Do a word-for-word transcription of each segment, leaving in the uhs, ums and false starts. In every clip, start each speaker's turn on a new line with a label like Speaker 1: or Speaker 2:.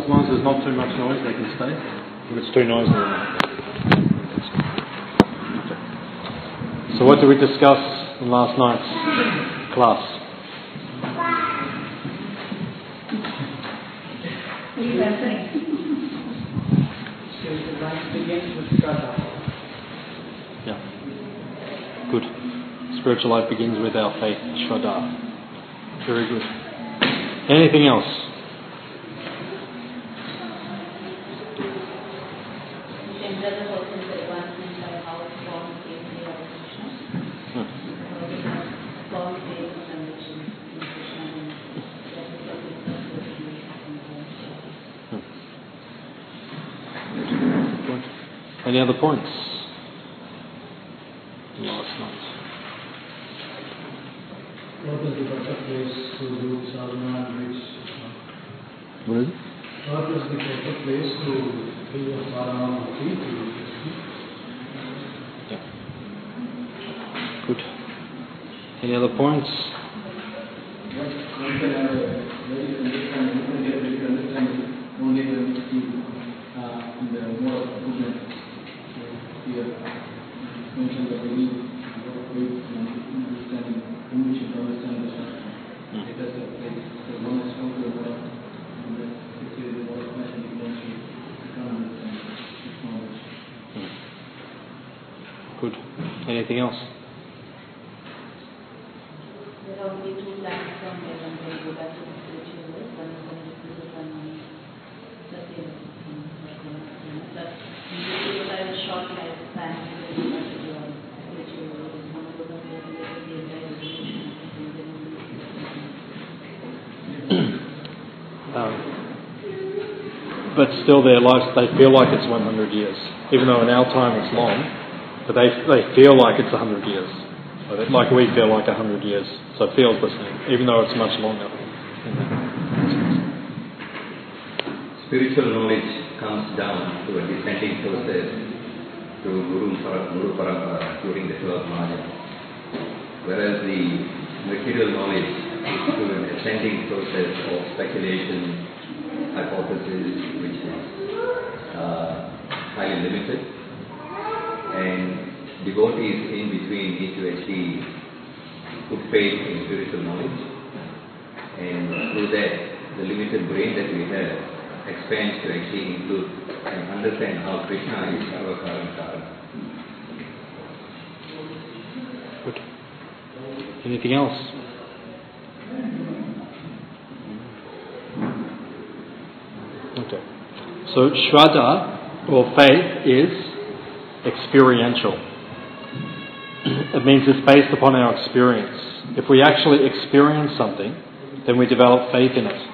Speaker 1: as long as there's not too much noise, they can stay. If it's too noisy, so what did we discuss in last night's class? Yeah. Good. Spiritual life begins with our faith, Shraddha. Very good. Anything else? Any other points? Last night.
Speaker 2: What is the better place to do sadhana and reach?
Speaker 1: What is it?
Speaker 2: What is the better place to do sadhana and reach?
Speaker 1: Yeah. Good. Any other points?
Speaker 3: Only the more of goodness. Here mentioned the beginning of faith and understanding, whom we should understand the structure. It has a place. So one is from the world, and then it is the world of passion, emotion, you can understand this knowledge.
Speaker 1: Good. Anything else?
Speaker 4: There are only two lines from here, and they go back to the spiritual world. One is on the physical and one is the same. But usually if I have a short lifespan, I will go back to the spiritual world. And one goes on to the entire evolution.
Speaker 1: Um, but still their lives, they feel like it's one hundred years. Even though in our time it's long, but they they feel like it's one hundred years. Like we feel like one hundred years. So it feels the same, even though it's much longer.
Speaker 5: Spiritual knowledge comes down to a descending process to Guru, Guru Parampara during the twelfth Mahayana. Whereas the material knowledge is through an ascending process of speculation, hypothesis, which is uh, highly limited. And devotees in between need to actually put faith in spiritual knowledge. And through that, the limited brain that we have expands to actually include and understand how Krishna is Sarvakara Karana.
Speaker 1: Good. Anything else? Okay. So Shraddha, or faith, is experiential. It means it's based upon our experience. If we actually experience something, then we develop faith in it.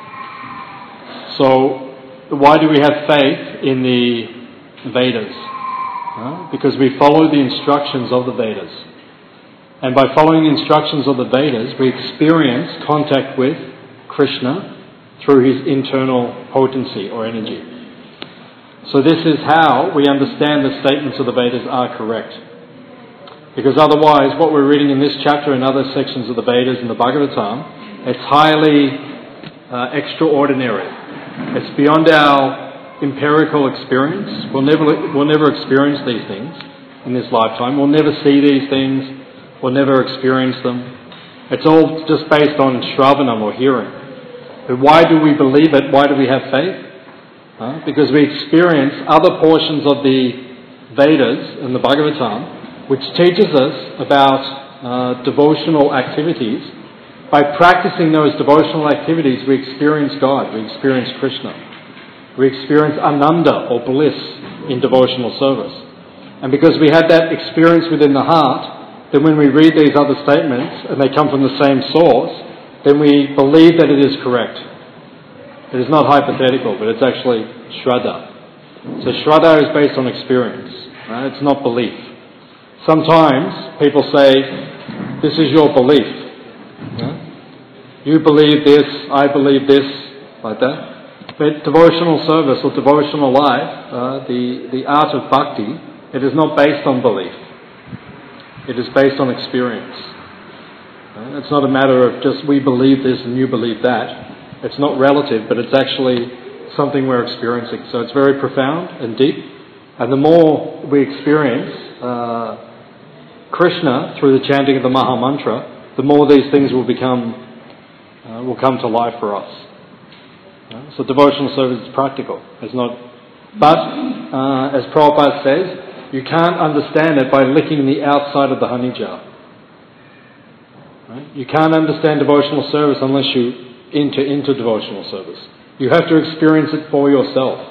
Speaker 1: So, why do we have faith in the Vedas? Uh, because we follow the instructions of the Vedas. And by following the instructions of the Vedas, we experience contact with Krishna through his internal potency or energy. So this is how we understand the statements of the Vedas are correct. Because otherwise, what we're reading in this chapter and other sections of the Vedas and the Bhagavatam, it's highly uh, extraordinary. It's beyond our empirical experience. We'll never, we'll never experience these things in this lifetime. We'll never see these things. We'll never experience them. It's all just based on Shravanam or hearing. But why do we believe it? Why do we have faith? Huh? Because we experience other portions of the Vedas and the Bhagavatam, which teaches us about uh, devotional activities. By practicing those devotional activities, we experience God, we experience Krishna. We experience Ananda or bliss in devotional service. And because we have that experience within the heart, then when we read these other statements and they come from the same source, then we believe that it is correct. It is not hypothetical, but it's actually Shraddha. So Shraddha is based on experience. Right? It's not belief. Sometimes people say, this is your belief. Yeah? You believe this, I believe this, like that. But devotional service or devotional life, uh, the, the art of bhakti, it is not based on belief. It is based on experience. Uh, it's not a matter of just we believe this and you believe that. It's not relative, but it's actually something we're experiencing. So it's very profound and deep. And the more we experience uh, Krishna through the chanting of the Maha Mantra, the more these things will become, uh, will come to life for us. Uh, so devotional service is practical. It's not, but uh, as Prabhupada says, you can't understand it by licking the outside of the honey jar. Right? You can't understand devotional service unless you enter into devotional service. You have to experience it for yourself.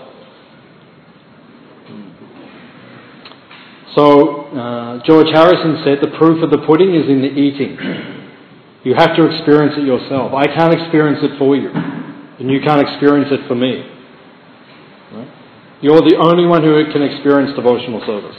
Speaker 1: So, uh, George Harrison said the proof of the pudding is in the eating. You have to experience it yourself. I can't experience it for you, and you can't experience it for me. Right? You're the only one who can experience devotional service.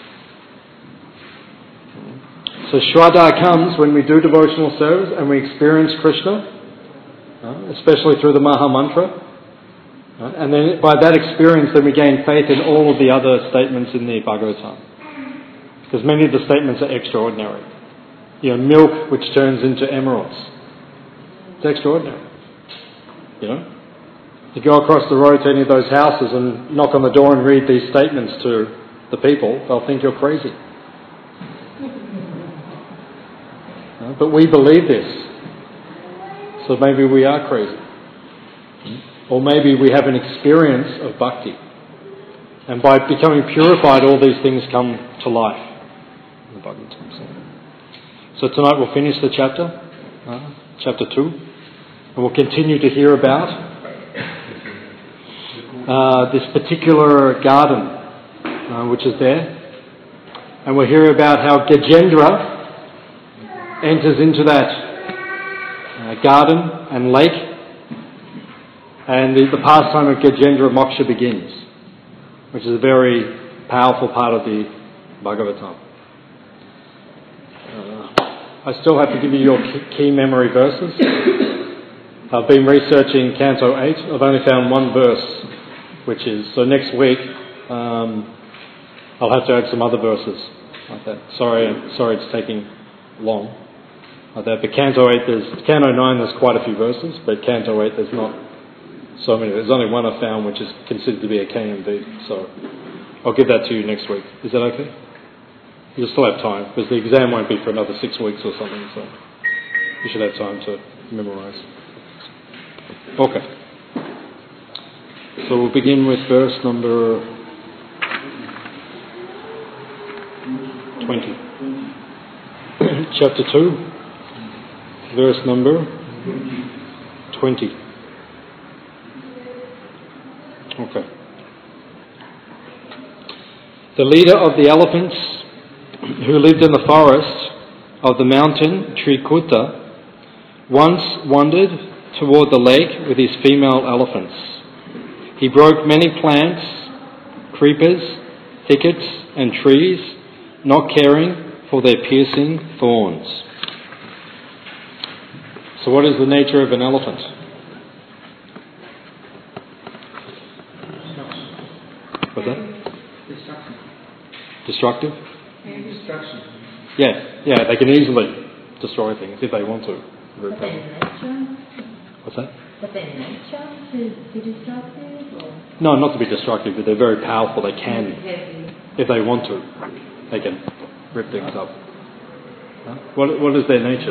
Speaker 1: So Shraddha comes when we do devotional service and we experience Krishna, uh, especially through the Maha Mantra. Uh, and then by that experience then we gain faith in all of the other statements in the Bhagavatam. Because many of the statements are extraordinary. You know, milk which turns into emeralds. It's extraordinary. You know? You go across the road to any of those houses and knock on the door and read these statements to the people, they'll think you're crazy. Uh, but we believe this. So maybe we are crazy. Or maybe we have an experience of bhakti. And by becoming purified, all these things come to life. So tonight we'll finish the chapter, uh, chapter two, and we'll continue to hear about uh, this particular garden uh, which is there. And we'll hear about how Gajendra enters into that uh, garden and lake, and the, the pastime of Gajendra Moksha begins, which is a very powerful part of the Bhagavatam. I still have to give you your key memory verses. I've been researching Canto eight. I've only found one verse, which is, so next week um, I'll have to add some other verses like that. Sorry, sorry it's taking long like that. But Canto eight, there's, Canto nine there's quite a few verses, but Canto eight there's not so many. There's only one I found which is considered to be a K M V. So I'll give that to you next week. Is that okay? You'll still have time, because the exam won't be for another six weeks or something, so you should have time to memorise. Okay. So we'll begin with verse number twenty. Chapter two, verse number twenty. Okay. The leader of the elephants who lived in the forest of the mountain Trikuta once wandered toward the lake with his female elephants. He broke many plants, creepers, thickets and trees, not caring for their piercing thorns. So what is the nature of an elephant? What's that?
Speaker 3: Destruction.
Speaker 1: Destructive?
Speaker 3: Destruction.
Speaker 1: Yeah, yeah, they can easily destroy things if they want to. Very
Speaker 6: But their
Speaker 1: powerful.
Speaker 6: nature,
Speaker 1: What's that?
Speaker 6: but their nature to be destructive or
Speaker 1: No, not to be destructive, but they're very powerful. They can,
Speaker 6: heavy?
Speaker 1: if they want to, they can rip things up. Huh? What, what is their nature?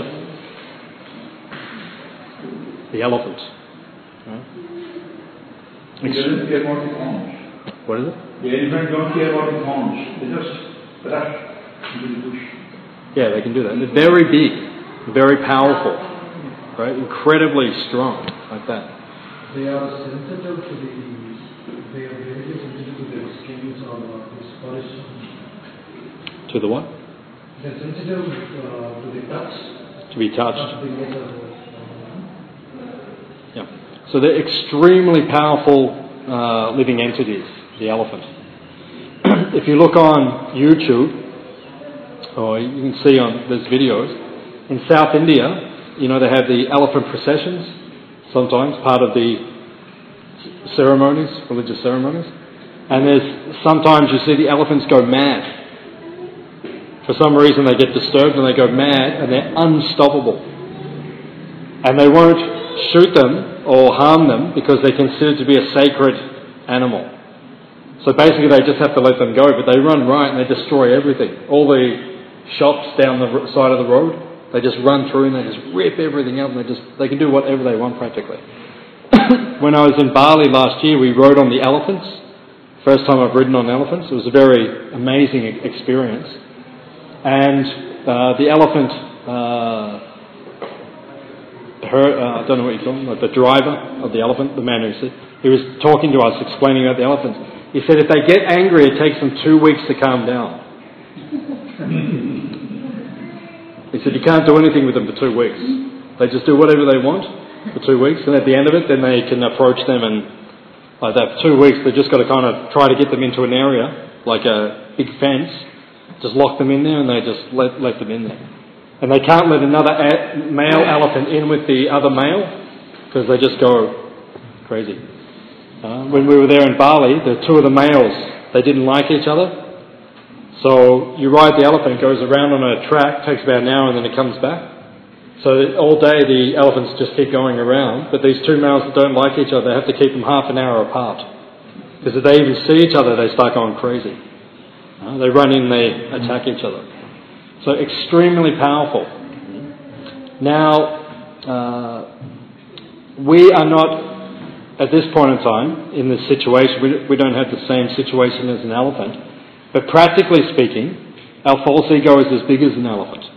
Speaker 1: The elephant. Huh?
Speaker 2: He doesn't care about his horns.
Speaker 1: What is it?
Speaker 2: The elephant don't care about his horns. They just rush into the bush.
Speaker 1: Yeah, they can do that. They're very big, very powerful, right? Incredibly strong, like that.
Speaker 2: They are sensitive to the, they are very sensitive to their skins or this polish.
Speaker 1: To the what?
Speaker 2: They're sensitive uh, to the touch.
Speaker 1: To be touched.
Speaker 2: Not the nature.
Speaker 1: Yeah. So they're extremely powerful uh, living entities, the elephant. If you look on YouTube, or you can see on there's videos, in South India, you know, they have the elephant processions, sometimes part of the ceremonies, religious ceremonies. And there's sometimes you see the elephants go mad. For some reason they get disturbed and they go mad and they're unstoppable. And they won't shoot them or harm them because they're considered to be a sacred animal. So basically they just have to let them go, but they run right and they destroy everything. All the shops down the side of the road, they just run through and they just rip everything up and they just they can do whatever they want practically. When I was in Bali last year, we rode on the elephants. First time I've ridden on elephants. It was a very amazing experience. And uh, the elephant, uh, her, uh, I don't know what you call him, like the driver of the elephant, the man who said, he was talking to us, explaining about the elephants. He said if they get angry, it takes them two weeks to calm down. He said you can't do anything with them for two weeks. They just do whatever they want for two weeks, and at the end of it, then they can approach them, and like that, for two weeks, they've just got to kind of try to get them into an area, like a big fence, just lock them in there, and they just let, let them in there. And they can't let another a- male elephant in with the other male, because they just go crazy. Uh, when we were there in Bali, the two of the males, they didn't like each other. So you ride the elephant, it goes around on a track, takes about an hour, and then it comes back. So all day the elephants just keep going around, but these two males that don't like each other, they have to keep them half an hour apart. Because if they even see each other, they start going crazy. Uh, they run in, they attack each other. So extremely powerful. Now, uh, we are not, at this point in time, in this situation, we, we don't have the same situation as an elephant, but practically speaking, our false ego is as big as an elephant.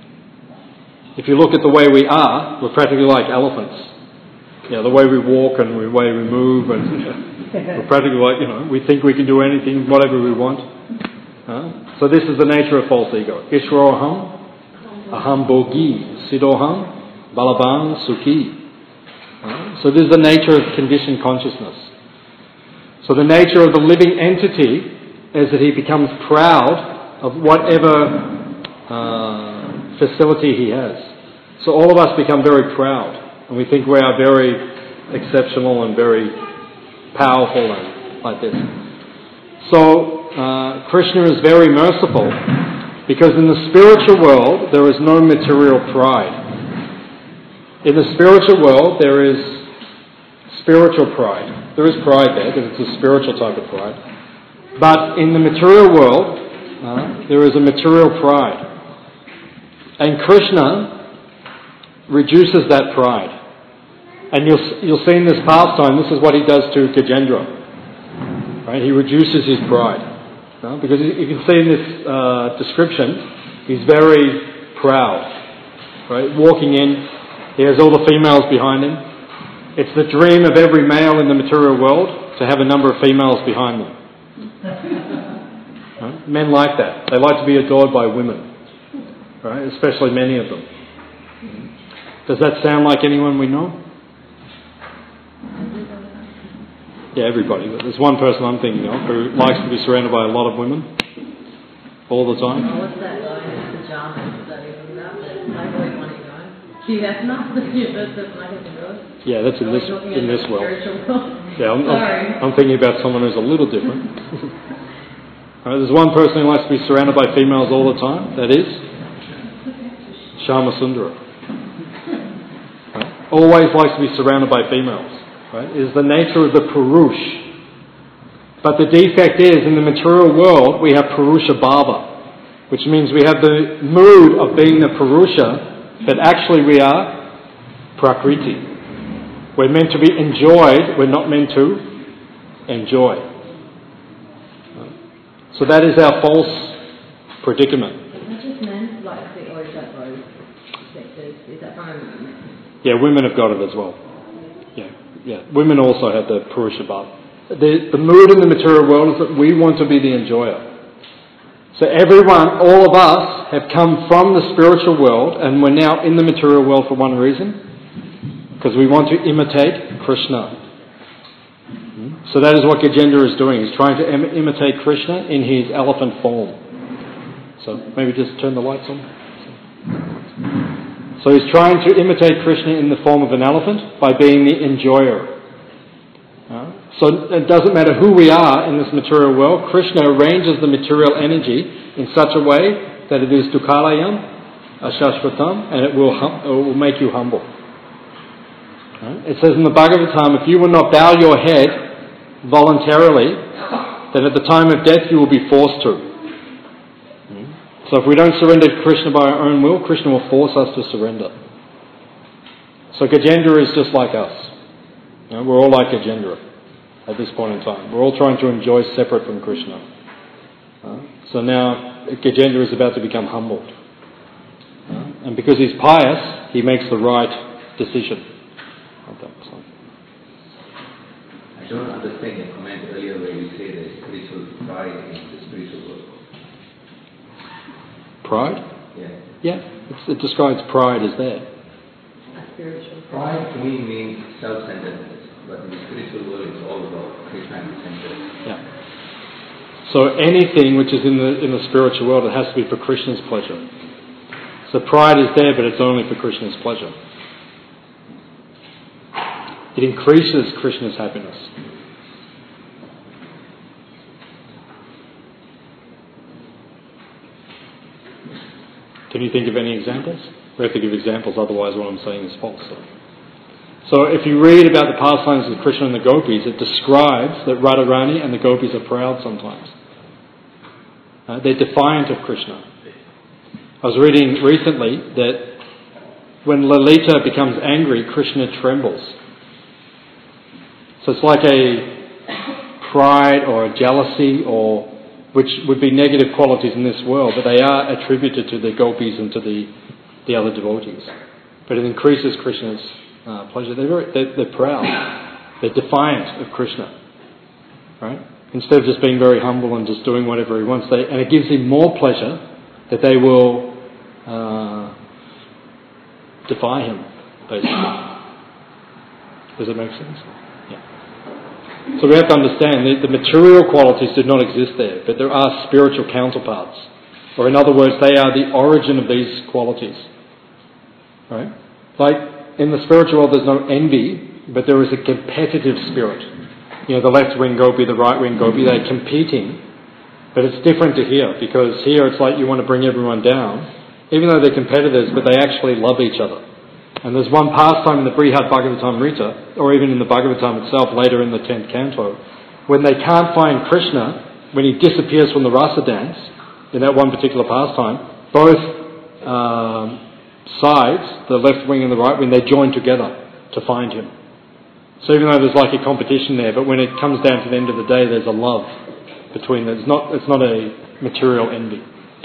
Speaker 1: If you look at the way we are, we're practically like elephants. You know, the way we walk and the way we move, and you know, we're practically like, you know, we think we can do anything, whatever we want. Uh, so this is the nature of false ego. Ishwaroham, aham bogi, sidoham, balaban sukhi. Uh, so this is the nature of conditioned consciousness. So the nature of the living entity is that he becomes proud of whatever uh, facility he has. So all of us become very proud, and we think we are very exceptional and very powerful and like this. So uh, Krishna is very merciful, because in the spiritual world there is no material pride. In the spiritual world there is spiritual pride. There is pride there, because it's a spiritual type of pride. But in the material world, uh, there is a material pride. And Krishna reduces that pride. And you'll, you'll see in this pastime, this is what he does to Gajendra. Right? He reduces his pride. Uh, because you can see in this uh, description, he's very proud. Right? Walking in, he has all the females behind him. It's the dream of every male in the material world to have a number of females behind them. Right? Men like that. They like to be adored by women. Right? Especially many of them. Does that sound like anyone we know? Yeah, everybody. But there's one person I'm thinking of who likes to be surrounded by a lot of women all the time.
Speaker 7: Oh, what's that guy in his pajamas that he's about? That Playboy money guy? See, that's not the that's the Michael Rose.
Speaker 1: Yeah, that's in this in this world.
Speaker 7: world.
Speaker 1: Yeah, I'm,
Speaker 7: Sorry.
Speaker 1: I'm, I'm thinking about someone who's a little different. All right, there's one person who likes to be surrounded by females all the time. That is Shama Sundara. Right? Always likes to be surrounded by females. Right? It is the nature of the Purush. But the defect is, in the material world, we have Purusha Bhava, which means we have the mood of being the Purusha, but actually we are Prakriti. We're meant to be enjoyed, we're not meant to enjoy. So that is our false predicament.
Speaker 7: Is that just men like the, or is that both sectors? Is that kind of...
Speaker 1: Yeah, women have got it as well. Yeah, yeah. Women also have the Purusha Bhava. The, the mood in the material world is that we want to be the enjoyer. So everyone, all of us, have come from the spiritual world, and we're now in the material world for one reason, because we want to imitate Krishna. So that is what Gajendra is doing. He's trying to im- imitate Krishna in his elephant form. So maybe just turn the lights on. So he's trying to imitate Krishna in the form of an elephant by being the enjoyer. Uh, so it doesn't matter who we are in this material world. Krishna arranges the material energy in such a way that it is dukkhalayam, ashashvatam, and it will hum- it will make you humble. Right? It says in the Bhagavatam, if you will not bow your head voluntarily, then at the time of death you will be forced to. So if we don't surrender to Krishna by our own will, Krishna will force us to surrender. So Gajendra is just like us. You know, we're all like Gajendra at this point in time. We're all trying to enjoy separate from Krishna. Uh, so now Gajendra is about to become humbled. Uh, and because he's pious, he makes the right decision. So.
Speaker 5: I don't understand your comment earlier where you say there's spiritual pride in the spiritual world.
Speaker 1: Pride?
Speaker 5: Yeah.
Speaker 1: Yeah, it's, it describes pride as there.
Speaker 7: A spiritual
Speaker 5: Pride to me means self-centeredness, but in the spiritual world it's all about Krishna-centered.
Speaker 1: Yeah. So anything which is in the in the spiritual world, it has to be for Krishna's pleasure. So pride is there, but it's only for Krishna's pleasure. It increases Krishna's happiness. Can you think of any examples? We have to give examples, otherwise what I'm saying is false. So, so if you read about the pastimes of Krishna and the gopis, it describes that Radharani and the gopis are proud sometimes. Uh, they're defiant of Krishna. I was reading recently that when Lalita becomes angry, Krishna trembles. So it's like a pride or a jealousy, or which would be negative qualities in this world, but they are attributed to the gopis and to the, the other devotees. But it increases Krishna's uh, pleasure. They're, very, they're, they're proud. They're defiant of Krishna. Right? Instead of just being very humble and just doing whatever he wants, they, and it gives him more pleasure that they will uh, defy him, basically. Does it make sense? So we have to understand that the material qualities do not exist there, but there are spiritual counterparts. Or in other words, they are the origin of these qualities. Right? Like in the spiritual world there's no envy, but there is a competitive spirit. You know, the left wing gopi, the right wing gopi, they're competing. But it's different to here, because here it's like you want to bring everyone down, even though they're competitors, but they actually love each other. And there's one pastime in the Brihad Bhagavatamrita, or even in the Bhagavatam itself, later in the tenth canto, when they can't find Krishna, when he disappears from the rasa dance, in that one particular pastime, both um, sides, the left wing and the right wing, they join together to find him. So even though there's like a competition there, but when it comes down to the end of the day, there's a love between them. It's not, it's not a material envy.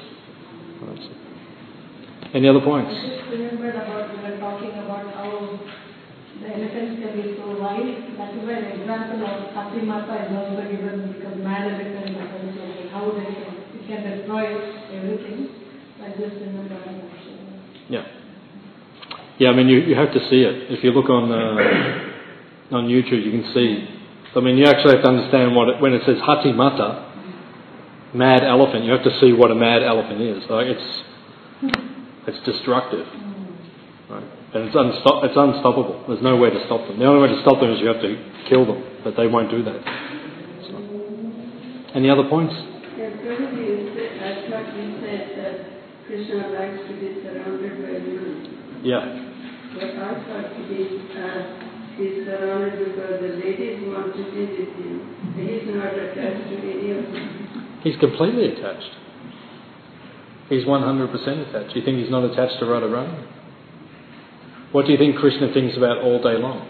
Speaker 1: Any other points?
Speaker 8: I just remembered about we were talking about how the elephants can be so wise. That is why an example of Hati Mata is also given, because mad elephant becomes like how they can, it can destroy everything. I just remember.
Speaker 1: Yeah. Yeah, I mean, you, you have to see it. If you look on uh, on YouTube, you can see. I mean, you actually have to understand what it, when it says Hati Mata, mad elephant, you have to see what a mad elephant is. Like it's it's destructive, right? And it's unstop, it's unstoppable. There's no way to stop them. The only way to stop them is you have to kill them, but they won't do that. So. Any other points?
Speaker 9: Yeah, probably I thought you said that Krishna likes to be surrounded by women.
Speaker 1: Yeah.
Speaker 9: But I thought he uh, he's surrounded because the ladies want to be with him. He's not attached to any of them.
Speaker 1: He's completely attached. He's one hundred percent attached. You think he's not attached to Radharani? What do you think Krishna thinks about all day long?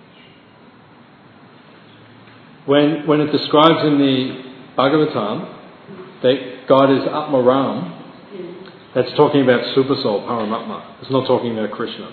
Speaker 1: When when it describes in the Bhagavatam that God is Atmaram, that's talking about Supersoul, Paramatma. It's not talking about Krishna.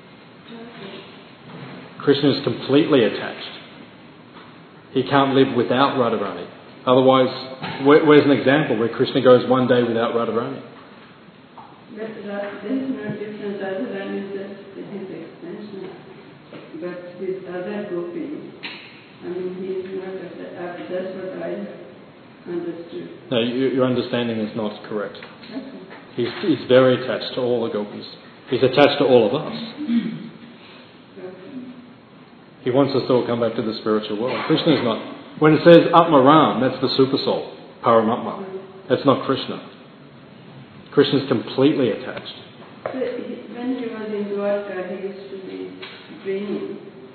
Speaker 1: Krishna is completely attached. He can't live without Radharani. Otherwise, where, where's an example where Krishna goes one day without Radharani?
Speaker 9: But uh, there is no difference. Radharani is just his extension. But with other gopis, I mean, he is not attached. That's what I understood.
Speaker 1: No, you, your understanding is not correct.
Speaker 9: Okay.
Speaker 1: He's, he's very attached to all the gopis. He's attached to all of us. He wants us to all come back to the spiritual world. Krishna is not. When it says Atmaram, that's the super soul, Paramatma. That's not Krishna. Krishna is completely attached.
Speaker 9: So he, when he was in Dwarka, he used to be dreaming.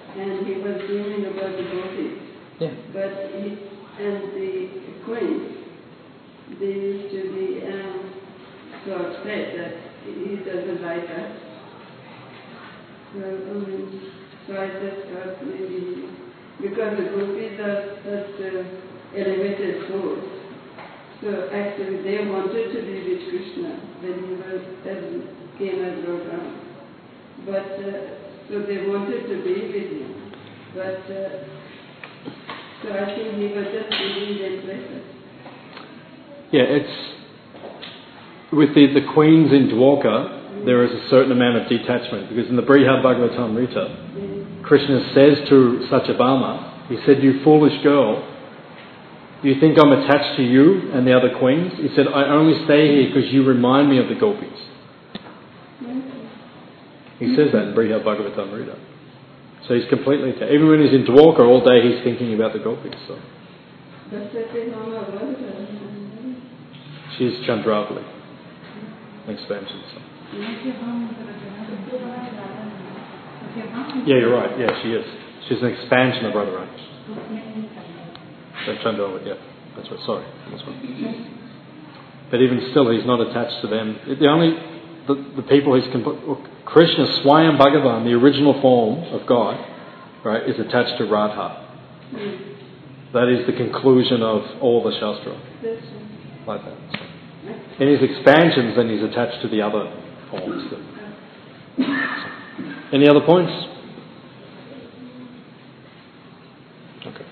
Speaker 9: and he was dreaming about the gopis.
Speaker 1: Yeah.
Speaker 9: But he, and the queens, they used to be um, so upset that he doesn't like us. So, um, so I just thought maybe, because the gopis are such uh, elevated souls, so actually they wanted to be with Krishna when he was as, came as Lord Rama. But, uh, so they wanted to be with him. But, uh, so I think he was just giving them pleasure.
Speaker 1: Yeah, it's with the, the queens in Dwarka, there is a certain amount of detachment, because in the Brihad Bhagavatamrita, Krishna says to Satyabhama, he said, "You foolish girl, you think I'm attached to you and the other queens?" He said, "I only stay here because you remind me of the gopis." He says that in Brihad Bhagavatamrita. So he's completely attached. Even when he's in Dwarka all day, he's thinking about the gopis. So. She's Chandravali. Expansion. So. Yeah, you're right. Yeah, she is. She's an expansion of Radharani. That's Chandravali, yeah. That's right. Sorry. That's right. But even still, he's not attached to them. The only, the, the people he's, comp- Krishna, Swayam Bhagavan, the original form of God, right, is attached to Radha. That is the conclusion of all the Shastra. Like that. So. In his expansions, then he's attached to the other forms. Any other points? Okay.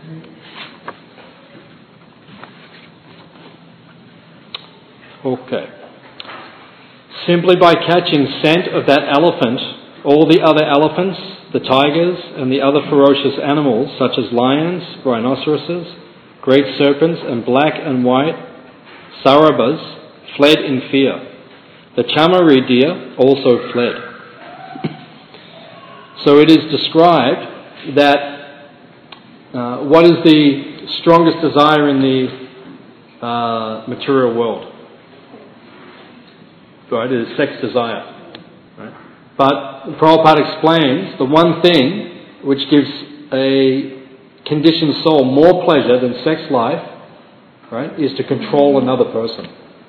Speaker 1: Okay. Simply by catching scent of that elephant, all the other elephants, the tigers, and the other ferocious animals, such as lions, rhinoceroses, great serpents, and black and white sarabas, fled in fear. The chamari deer also fled. So it is described that uh, what is the strongest desire in the uh, material world? Right, it is sex desire. Right? But Prabhupada explains the one thing which gives a conditioned soul more pleasure than sex life, right, is to control another person.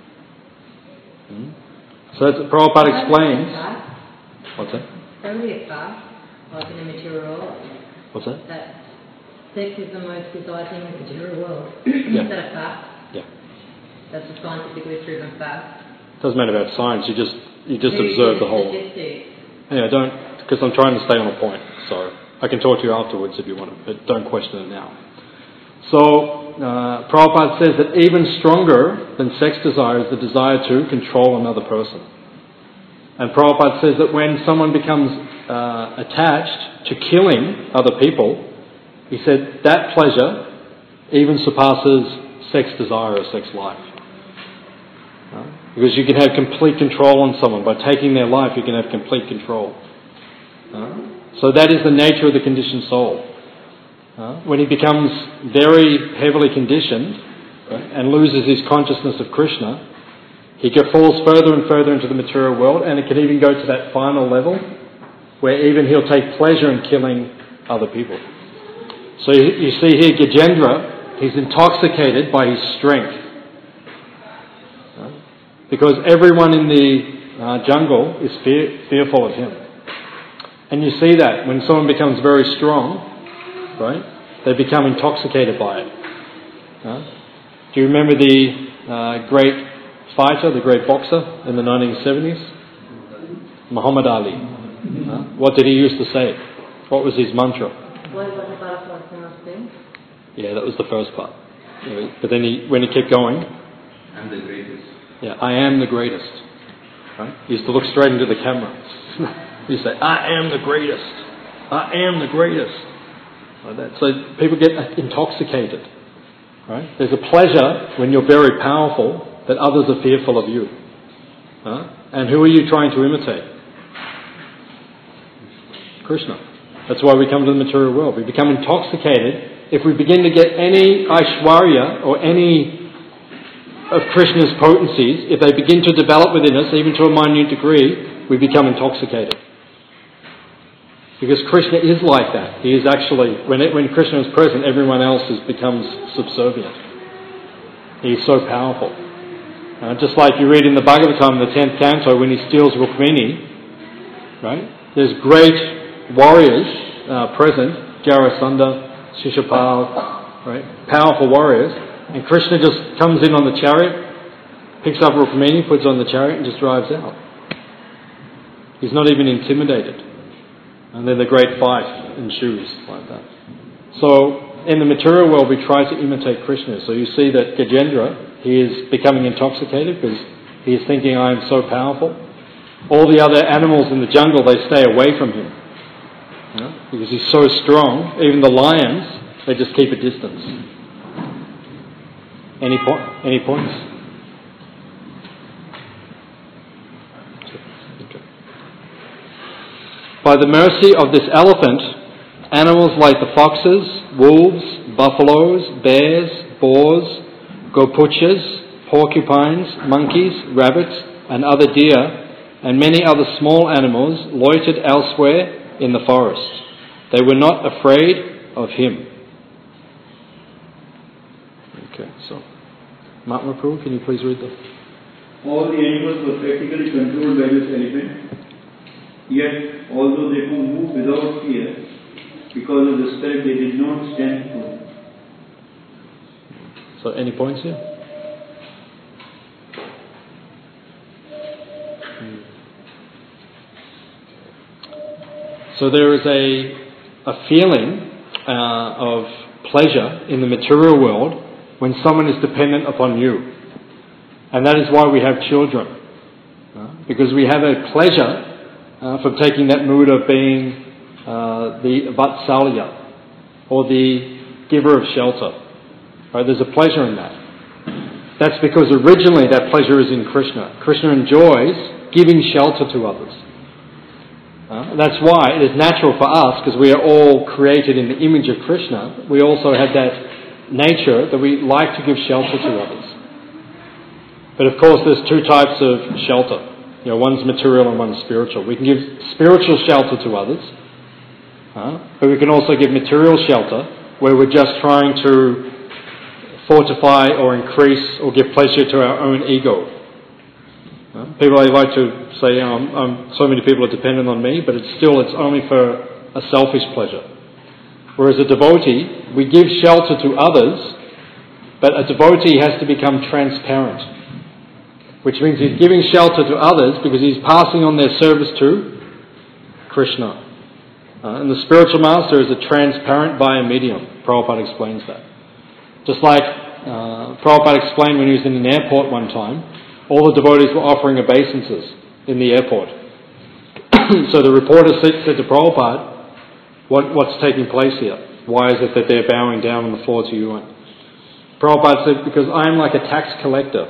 Speaker 1: Hmm? So that's, Prabhupada explains. What's that?
Speaker 7: Only a fact, like in the material world.
Speaker 1: What's that?
Speaker 7: That sex is the most desired thing in the material world.
Speaker 1: Yeah.
Speaker 7: Is that a fact?
Speaker 1: Yeah.
Speaker 7: That's a scientifically proven fact.
Speaker 1: Doesn't matter about science. You just you just
Speaker 7: Who
Speaker 1: observe
Speaker 7: is
Speaker 1: the whole.
Speaker 7: statistics?
Speaker 1: Yeah, don't, because I'm trying to stay on a point. So I can talk to you afterwards if you want to, but don't question it now. So uh, Prabhupada says that even stronger than sex desire is the desire to control another person. And Prabhupada says that when someone becomes uh, attached to killing other people, he said that pleasure even surpasses sex desire or sex life. Uh, because you can have complete control on someone. By taking their life, you can have complete control. Uh, so that is the nature of the conditioned soul. Uh, when he becomes very heavily conditioned, right, and loses his consciousness of Krishna, he falls further and further into the material world, and it can even go to that final level where even he'll take pleasure in killing other people. So you, you see here Gajendra, he's intoxicated by his strength. Uh, because everyone in the uh, jungle is fear, fearful of him. And you see that when someone becomes very strong, right? They become intoxicated by it. Uh, do you remember the uh, great fighter, the great boxer in the nineteen seventies? Muhammad Ali. Uh, what did he used to say? What was his mantra?
Speaker 7: What about the butterflies in our thing?
Speaker 1: Yeah, that was the first part. But then he, when he kept going,
Speaker 5: I'm the greatest.
Speaker 1: Yeah, I am the greatest. Right? He used to look straight into the camera. He used to say, I am the greatest. I am the greatest. Like that. So people get intoxicated. Right? There's a pleasure when you're very powerful that others are fearful of you. Huh? And who are you trying to imitate? Krishna. That's why we come to the material world. We become intoxicated if we begin to get any Aishwarya or any of Krishna's potencies. If they begin to develop within us, even to a minute degree, we become intoxicated. Because Krishna is like that. He is actually, when, it, when Krishna is present, everyone else is, becomes subservient. He is so powerful. Uh, just like you read in the Bhagavatam, the tenth canto, when he steals Rukmini, right? There's great warriors uh, present, Jarasandha, Shishapal, right? Powerful warriors. And Krishna just comes in on the chariot, picks up Rukmini, puts on the chariot and just drives out. He's not even intimidated. And then the great fight ensues like that. So in the material world we try to imitate Krishna. So you see that Gajendra, he is becoming intoxicated because he is thinking, I am so powerful. All the other animals in the jungle, they stay away from him. You know, because he's so strong. Even the lions, they just keep a distance. Any, po- any points? Okay. By the mercy of this elephant, animals like the foxes, wolves, buffaloes, bears, boars, gopuchas, porcupines, monkeys, rabbits, and other deer, and many other small animals loitered elsewhere in the forest. They were not afraid of him. Okay, so Mahatma Prabhu, can you please read that?
Speaker 10: All the animals were practically controlled by this elephant. Yet, although they could move without fear, because of the spirit, they did not stand firm.
Speaker 1: So, any points here? So there is a a feeling uh, of pleasure in the material world when someone is dependent upon you. And that is why we have children. Uh, because we have a pleasure uh, from taking that mood of being uh, the Vatsalya, or the giver of shelter. Right? There's a pleasure in that. That's because originally that pleasure is in Krishna. Krishna enjoys giving shelter to others. Uh, that's why it is natural for us, because we are all created in the image of Krishna, we also have that nature that we like to give shelter to others. But of course there's two types of shelter. You know, one's material and one's spiritual. We can give spiritual shelter to others, uh, but we can also give material shelter where we're just trying to fortify or increase or give pleasure to our own ego. Uh, people like to say, oh, I'm, I'm, so many people are dependent on me, but it's still, it's only for a selfish pleasure. Whereas a devotee, we give shelter to others, but a devotee has to become transparent, which means he's giving shelter to others because he's passing on their service to Krishna. Uh, and the spiritual master is a transparent via medium. Prabhupada explains that. Just like uh, Prabhupada explained when he was in an airport one time, all the devotees were offering obeisances in the airport. So the reporter said, said to Prabhupada, what, what's taking place here? Why is it that they're bowing down on the floor to you? Prabhupada said, because I'm like a tax collector.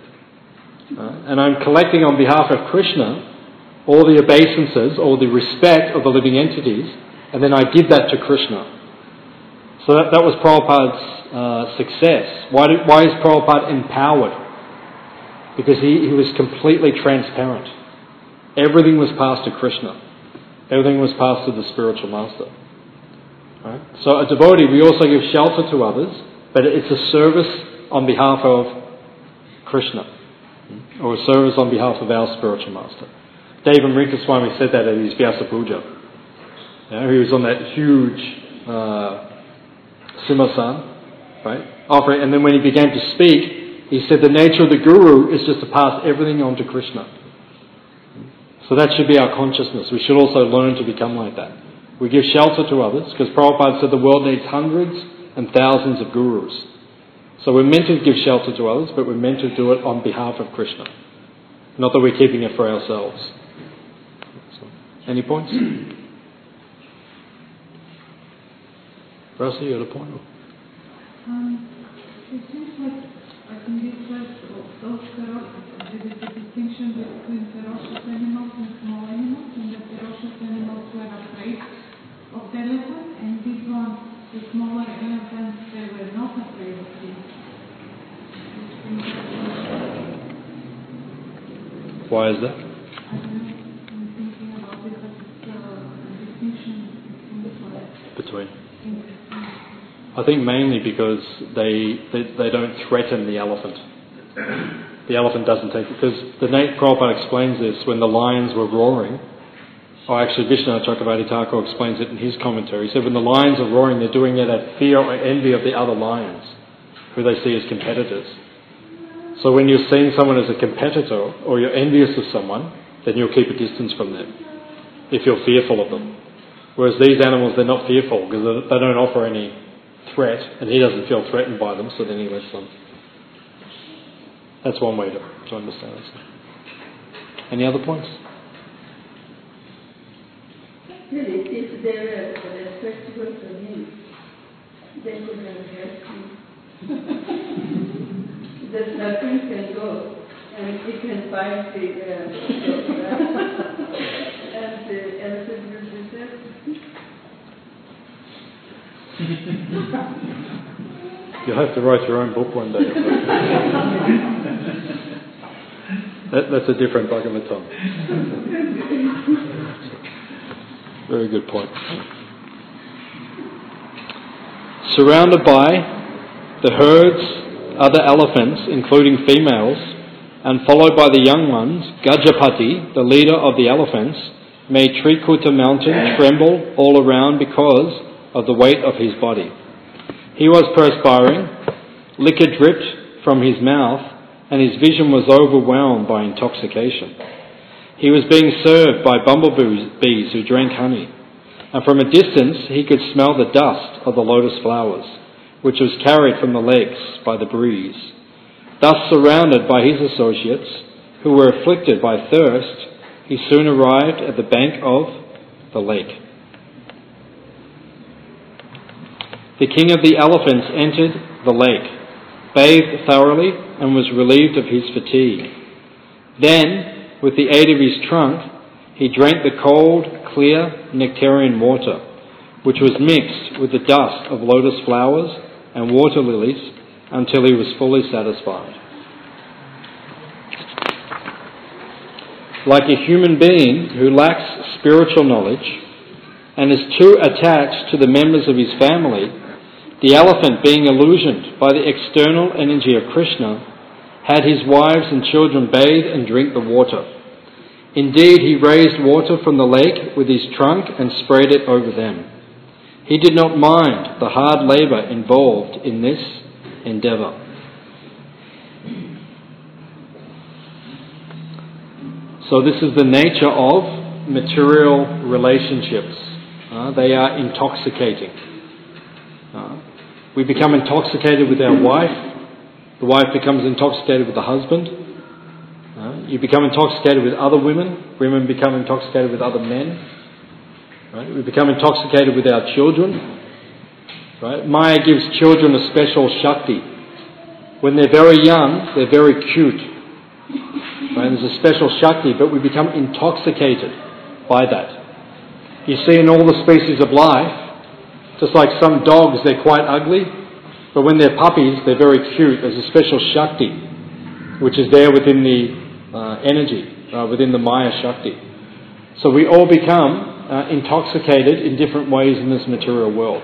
Speaker 1: Uh, and I'm collecting on behalf of Krishna all the obeisances, or the respect of the living entities, and then I give that to Krishna. So that, that was Prabhupada's uh, success. Why, did, why is Prabhupada empowered? Because he, he was completely transparent. Everything was passed to Krishna. Everything was passed to the spiritual master. Right? So a devotee, we also give shelter to others, but it's a service on behalf of Krishna, or a service on behalf of our spiritual master. Deva Amrita Swami said that at his Vyasa Puja. You know, he was on that huge uh, Simhasan, right? Offering, and then when he began to speak, he said the nature of the Guru is just to pass everything on to Krishna. So that should be our consciousness. We should also learn to become like that. We give shelter to others, because Prabhupada said the world needs hundreds and thousands of Gurus. So we're meant to give shelter to others, but we're meant to do it on behalf of Krishna. Not that we're keeping it for ourselves. So, any points? Rasa, you had a point?
Speaker 6: Um, it seems like in this verse, those ferocious, there is a distinction between ferocious animals and small animals, and the ferocious animals were afraid of the elephant, and this one, the smaller elephants, they were not afraid of him.
Speaker 1: Why is that?
Speaker 6: I don't know, I'm thinking about it, but it's uh, a distinction
Speaker 1: between? I think mainly because they, they, they don't threaten the elephant. The elephant doesn't take it. Because the Nate Prabhupada explains this when the lions were roaring. Or actually Vishnu Chakravarti Thakur explains it in his commentary. He said when the lions are roaring, they're doing it out of fear or envy of the other lions, who they see as competitors. So when you're seeing someone as a competitor, or you're envious of someone, then you'll keep a distance from them, if you're fearful of them. Whereas these animals, they're not fearful, because they don't offer any threat, and he doesn't feel threatened by them, so then he lets them. That's one way to, to understand it. Any other points?
Speaker 9: Really, if they were respectable to him, they could have helped him. The serpent can go and he can fight the uh, and the elephant will be served.
Speaker 1: You'll have to write your own book one day. that, that's a different Bhagavatam. Very good point. Surrounded by the herds, other elephants, including females, and followed by the young ones, Gajapati, the leader of the elephants, made Trikuta mountain tremble all around because of the weight of his body. He was perspiring, liquor dripped from his mouth, and his vision was overwhelmed by intoxication. He was being served by bumblebees who drank honey, and from a distance he could smell the dust of the lotus flowers, which was carried from the legs by the breeze. Thus surrounded by his associates, who were afflicted by thirst, he soon arrived at the bank of the lake. The king of the elephants entered the lake, bathed thoroughly, and was relieved of his fatigue. Then, with the aid of his trunk, he drank the cold, clear, nectarian water, which was mixed with the dust of lotus flowers and water lilies until he was fully satisfied. Like a human being who lacks spiritual knowledge and is too attached to the members of his family, the elephant, being illusioned by the external energy of Krishna, had his wives and children bathe and drink the water. Indeed, he raised water from the lake with his trunk and sprayed it over them. He did not mind the hard labour involved in this endeavour. So this is the nature of material relationships. Uh, they are intoxicating. Uh, we become intoxicated with our wife. The wife becomes intoxicated with the husband. Uh, you become intoxicated with other women. Women become intoxicated with other men. Right? We become intoxicated with our children. Right? Maya gives children a special shakti. When they're very young, they're very cute. Right? There's a special shakti, but we become intoxicated by that. You see in all the species of life, just like some dogs, they're quite ugly, but when they're puppies, they're very cute. There's a special shakti, which is there within the uh, energy, uh, within the Maya Shakti. So we all become uh, intoxicated in different ways in this material world.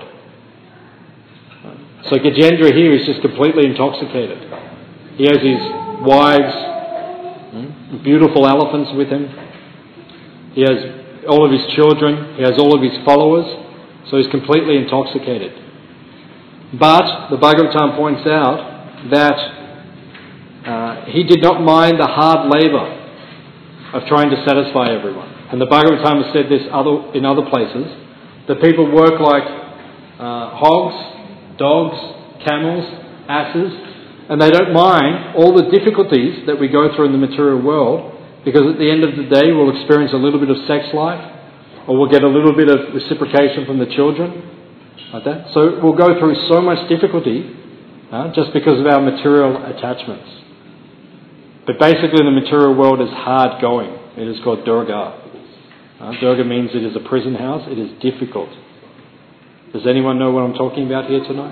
Speaker 1: So Gajendra here is just completely intoxicated. He has his wives, beautiful elephants with him. He has all of his children. He has all of his followers. So he's completely intoxicated. But the Bhagavatam points out that uh, he did not mind the hard labour of trying to satisfy everyone. And the Bhagavatam has said this other, in other places, that people work like uh, hogs, dogs, camels, asses, and they don't mind all the difficulties that we go through in the material world, because at the end of the day we'll experience a little bit of sex life, or we'll get a little bit of reciprocation from the children, like that. So we'll go through so much difficulty uh, just because of our material attachments. But basically the material world is hard going. It is called Durga. Uh, Durga means it is a prison house. It is difficult. Does anyone know what I'm talking about here tonight?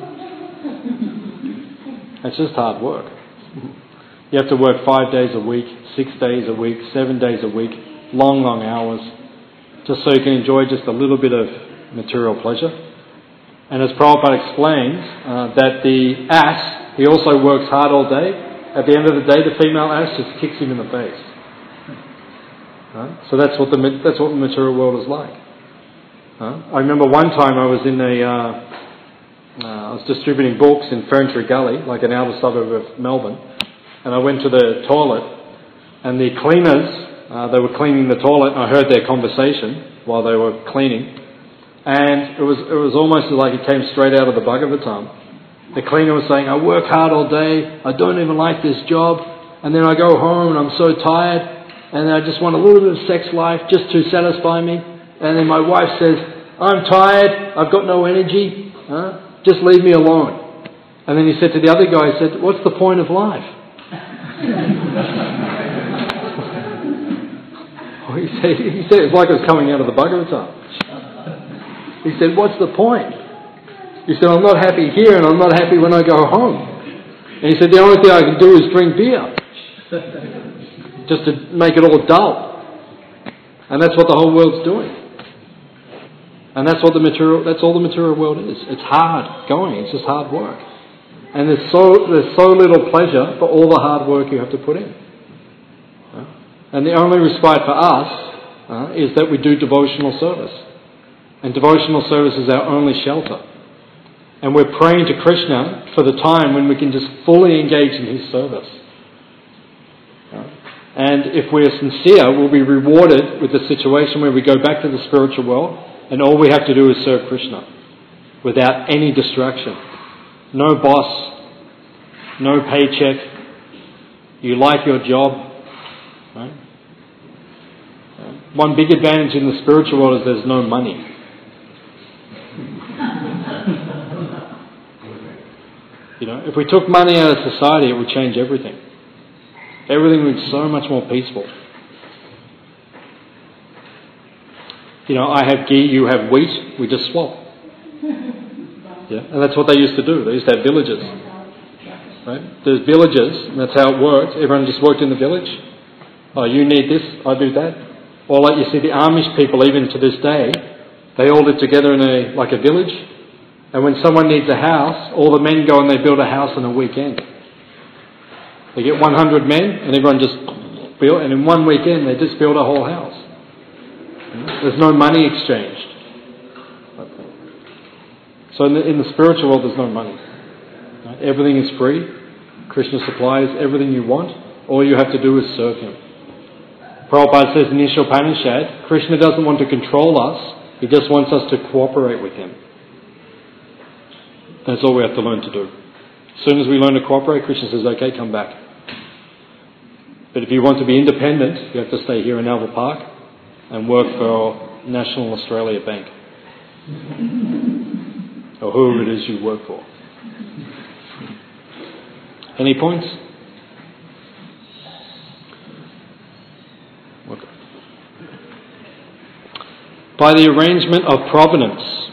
Speaker 1: It's just hard work. You have to work five days a week, six days a week, seven days a week, long, long hours, just so you can enjoy just a little bit of material pleasure. And as Prabhupada explains, uh, that the ass, he also works hard all day. At the end of the day, the female ass just kicks him in the face. Right? So that's what the that's what the material world is like. Huh? I remember one time I was in a, uh, uh, I was distributing books in Ferntree Gully, like an outer suburb of Melbourne, and I went to the toilet, and the cleaners, uh, they were cleaning the toilet, and I heard their conversation while they were cleaning, and it was it was almost like it came straight out of the Bhagavatam. The cleaner was saying, I work hard all day, I don't even like this job, and then I go home and I'm so tired, and I just want a little bit of sex life just to satisfy me. And then my wife says, I'm tired, I've got no energy, huh? Just leave me alone. And then he said to the other guy, he said, what's the point of life? oh, he, said, he said, it's like it was coming out of the Bhagavatam. He said, what's the point? He said, I'm not happy here and I'm not happy when I go home. And he said, the only thing I can do is drink beer. Just to make it all dull. And that's what the whole world's doing. And that's what the material, that's all the material world is. It's hard going, it's just hard work. And there's so, there's so little pleasure for all the hard work you have to put in. And the only respite for us uh, is that we do devotional service. And devotional service is our only shelter. And we're praying to Krishna for the time when we can just fully engage in His service. And if we're sincere, we'll be rewarded with the situation where we go back to the spiritual world and all we have to do is serve Krishna without any distraction. No boss, no paycheck. You like your job. Right? One big advantage in the spiritual world is there's no money. You know, if we took money out of society, it would change everything. Everything would be so much more peaceful. You know, I have ghee, you have wheat, we just swap. Yeah, and that's what they used to do. They used to have villages. Right? There's villages, and that's how it worked. Everyone just worked in the village. Oh, you need this, I do that. Or like you see the Amish people, even to this day, they all live together in a like a village. And when someone needs a house, all the men go and they build a house on a weekend. They get one hundred men and everyone just build, and in one weekend they just build a whole house. There's no money exchanged. So in the, in the spiritual world there's no money. Right? Everything is free. Krishna supplies everything you want. All you have to do is serve Him. Prabhupada says in Ishopanishad, Krishna doesn't want to control us. He just wants us to cooperate with Him. That's all we have to learn to do. As soon as we learn to cooperate, Krishna says, okay, come back. But if you want to be independent, you have to stay here in Alva Park and work for National Australia Bank. Or whoever it is you work for. Any points? Okay. By the arrangement of providence,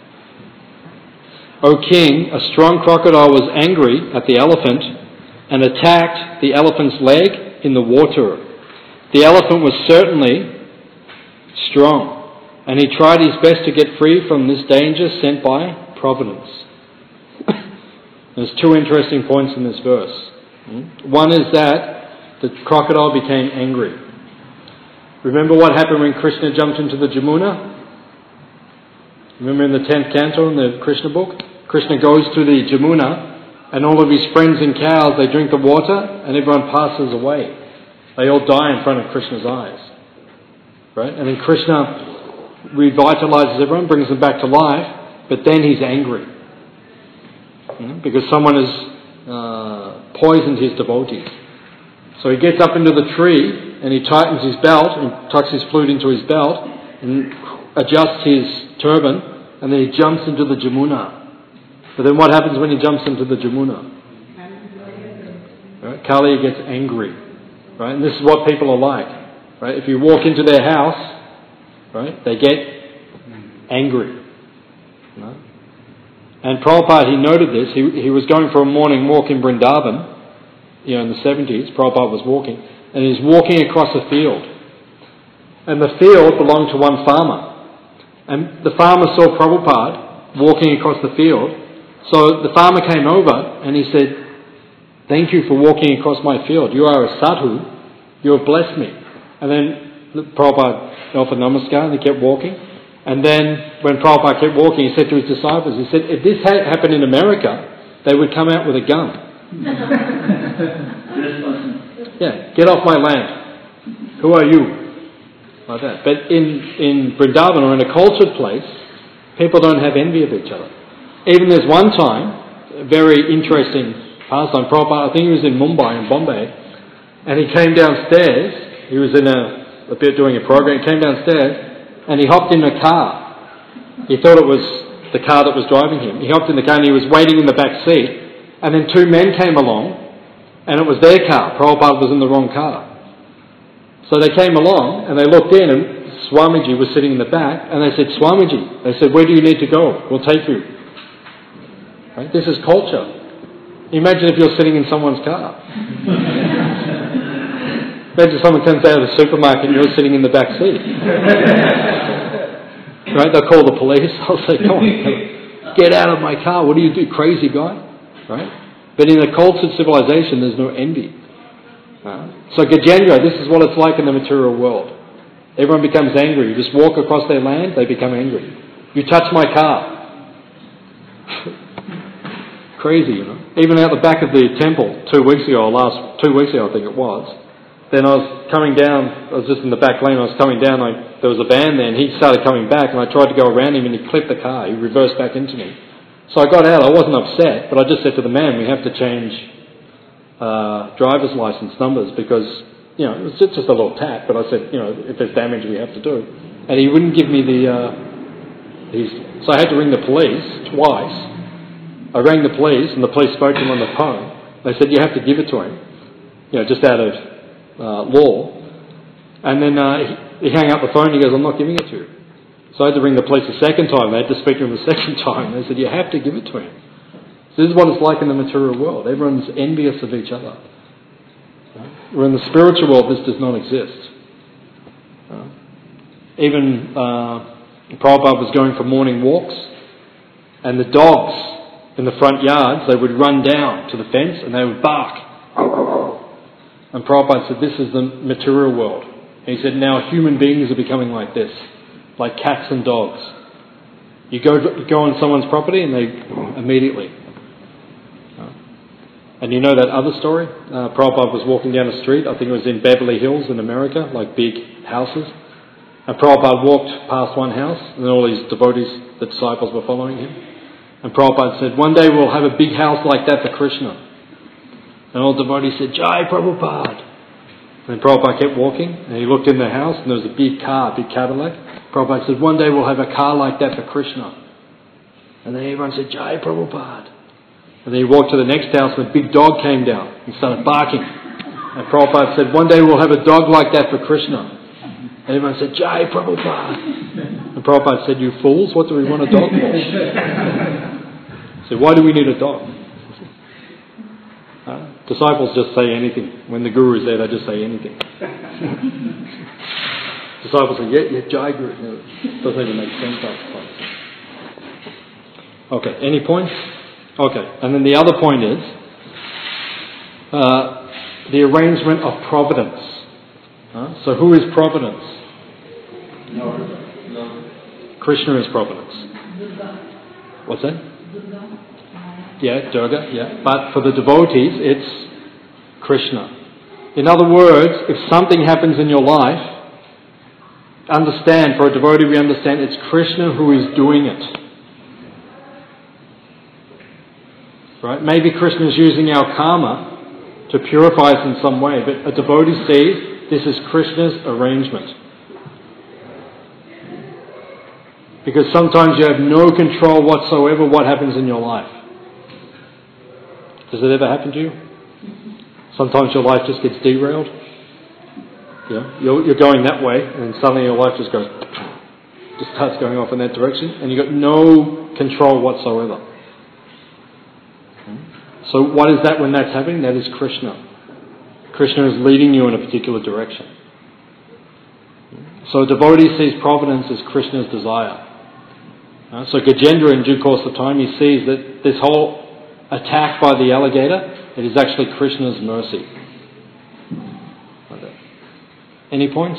Speaker 1: O king, a strong crocodile was angry at the elephant and attacked the elephant's leg in the water. The elephant was certainly strong, and he tried his best to get free from this danger sent by providence. There's two interesting points in this verse. One is that the crocodile became angry. Remember what happened when Krishna jumped into the Jamuna? Remember in the tenth canto in the Krishna book? Krishna goes to the Jamuna and all of his friends and cows, they drink the water and everyone passes away. They all die in front of Krishna's eyes. Right? And then Krishna revitalizes everyone, brings them back to life, but then he's angry. Because someone has uh, poisoned his devotees. So he gets up into the tree and he tightens his belt and tucks his flute into his belt and adjusts his turban and then he jumps into the Jamuna. But then what happens when he jumps into the Jamuna? Right? Kaliya gets angry. Right? And this is what people are like. Right? If you walk into their house, right, they get angry. Right? And Prabhupada, he noted this. He, he was going for a morning walk in Vrindavan, you know, in the seventies. Prabhupada was walking. And he's walking across a field. And the field belonged to one farmer. And the farmer saw Prabhupada walking across the field. So the farmer came over and he said, "Thank you for walking across my field. You are a sadhu. You have blessed me." And then Prabhupada offered namaskar and he kept walking. And then when Prabhupada kept walking, he said to his disciples, he said, "If this had happened in America, they would come out with a gun." Yeah, "Get off my land. Who are you?" Like that. But in, in Vrindavan or in a cultured place, people don't have envy of each other. Even there's one time, a very interesting pastime, Prabhupada, I think he was in Mumbai, in Bombay, and he came downstairs, he was in a, a bit doing a program, he came downstairs, and he hopped in a car. He thought it was the car that was driving him. He hopped in the car and he was waiting in the back seat, and then two men came along, and it was their car. Prabhupada was in the wrong car. So they came along, and they looked in, and Swamiji was sitting in the back, and they said, "Swamiji," they said, "where do you need to go? We'll take you." Right? This is culture. Imagine if you're sitting in someone's car. Imagine someone comes out of the supermarket and you're sitting in the back seat. Right? They'll call the police. They'll say, "Come on, get out of my car. What do you do, crazy guy?" Right? But in a cultured civilization, there's no envy. Uh, so Gajendra, this is what it's like in the material world. Everyone becomes angry. You just walk across their land, they become angry. You touch my car. Crazy, you know. Even out the back of the temple two weeks ago, or last two weeks ago I think it was, then I was coming down, I was just in the back lane, I was coming down, I, there was a van there, and he started coming back, and I tried to go around him, and he clipped the car, he reversed back into me. So I got out, I wasn't upset, but I just said to the man, we have to change uh, driver's license numbers, because, you know, it was just, just a little tap, but I said, you know, if there's damage we have to do. And he wouldn't give me the, uh, his, so I had to ring the police twice. I rang the police, and the police spoke to him on the phone. They said, "You have to give it to him," you know, just out of uh, law. And then uh, he, he hung up the phone. He goes, "I'm not giving it to you." So I had to ring the police a second time. They had to speak to him a second time. They said, "You have to give it to him." So this is what it's like in the material world. Everyone's envious of each other. Where in the spiritual world, this does not exist. Even uh, Prabhupada was going for morning walks, and the dogs in the front yards, they would run down to the fence and they would bark. And Prabhupada said, this is the material world. And he said, now human beings are becoming like this, like cats and dogs. You go you go on someone's property and they immediately. And you know that other story? Uh, Prabhupada was walking down the street, I think it was in Beverly Hills in America, like big houses. And Prabhupada walked past one house, and all these devotees, the disciples, were following him. And Prabhupada said, one day we'll have a big house like that for Krishna. And all the devotees said, Jai Prabhupada. And Prabhupada kept walking, and he looked in the house, and there was a big car, a big Cadillac. Prabhupada said, one day we'll have a car like that for Krishna. And then everyone said, Jai Prabhupada. And then he walked to the next house, and a big dog came down and started barking. And Prabhupada said, one day we'll have a dog like that for Krishna. And everyone said, Jai Prabhupada. And Prabhupada said, you fools, what do we want a dog for? So why do we need a dog? Uh, disciples just say anything. When the guru is there, they just say anything. Disciples say, yeah, yeah, Jai Guru. No, it doesn't even make sense. Okay, any points? Okay, and then the other point is uh, the arrangement of providence. Uh, so who is providence?
Speaker 3: No. No.
Speaker 1: Krishna is providence.
Speaker 6: Durga.
Speaker 1: What's that?
Speaker 6: Durga.
Speaker 1: Yeah, Durga, yeah. But for the devotees, it's Krishna. In other words, if something happens in your life, understand, for a devotee we understand it's Krishna who is doing it. Right? Maybe Krishna is using our karma to purify us in some way, but a devotee sees this is Krishna's arrangement. Because sometimes you have no control whatsoever what happens in your life. Does it ever happen to you? Sometimes your life just gets derailed. You know, you're, you're going that way, and suddenly your life just goes, just starts going off in that direction, and you've got no control whatsoever. So what is that when that's happening? That is Krishna. Krishna is leading you in a particular direction. So a devotee sees providence as Krishna's desire. Uh, so Gajendra, in due course of time, he sees that this whole attack by the alligator, it is actually Krishna's mercy. Like that. Any points?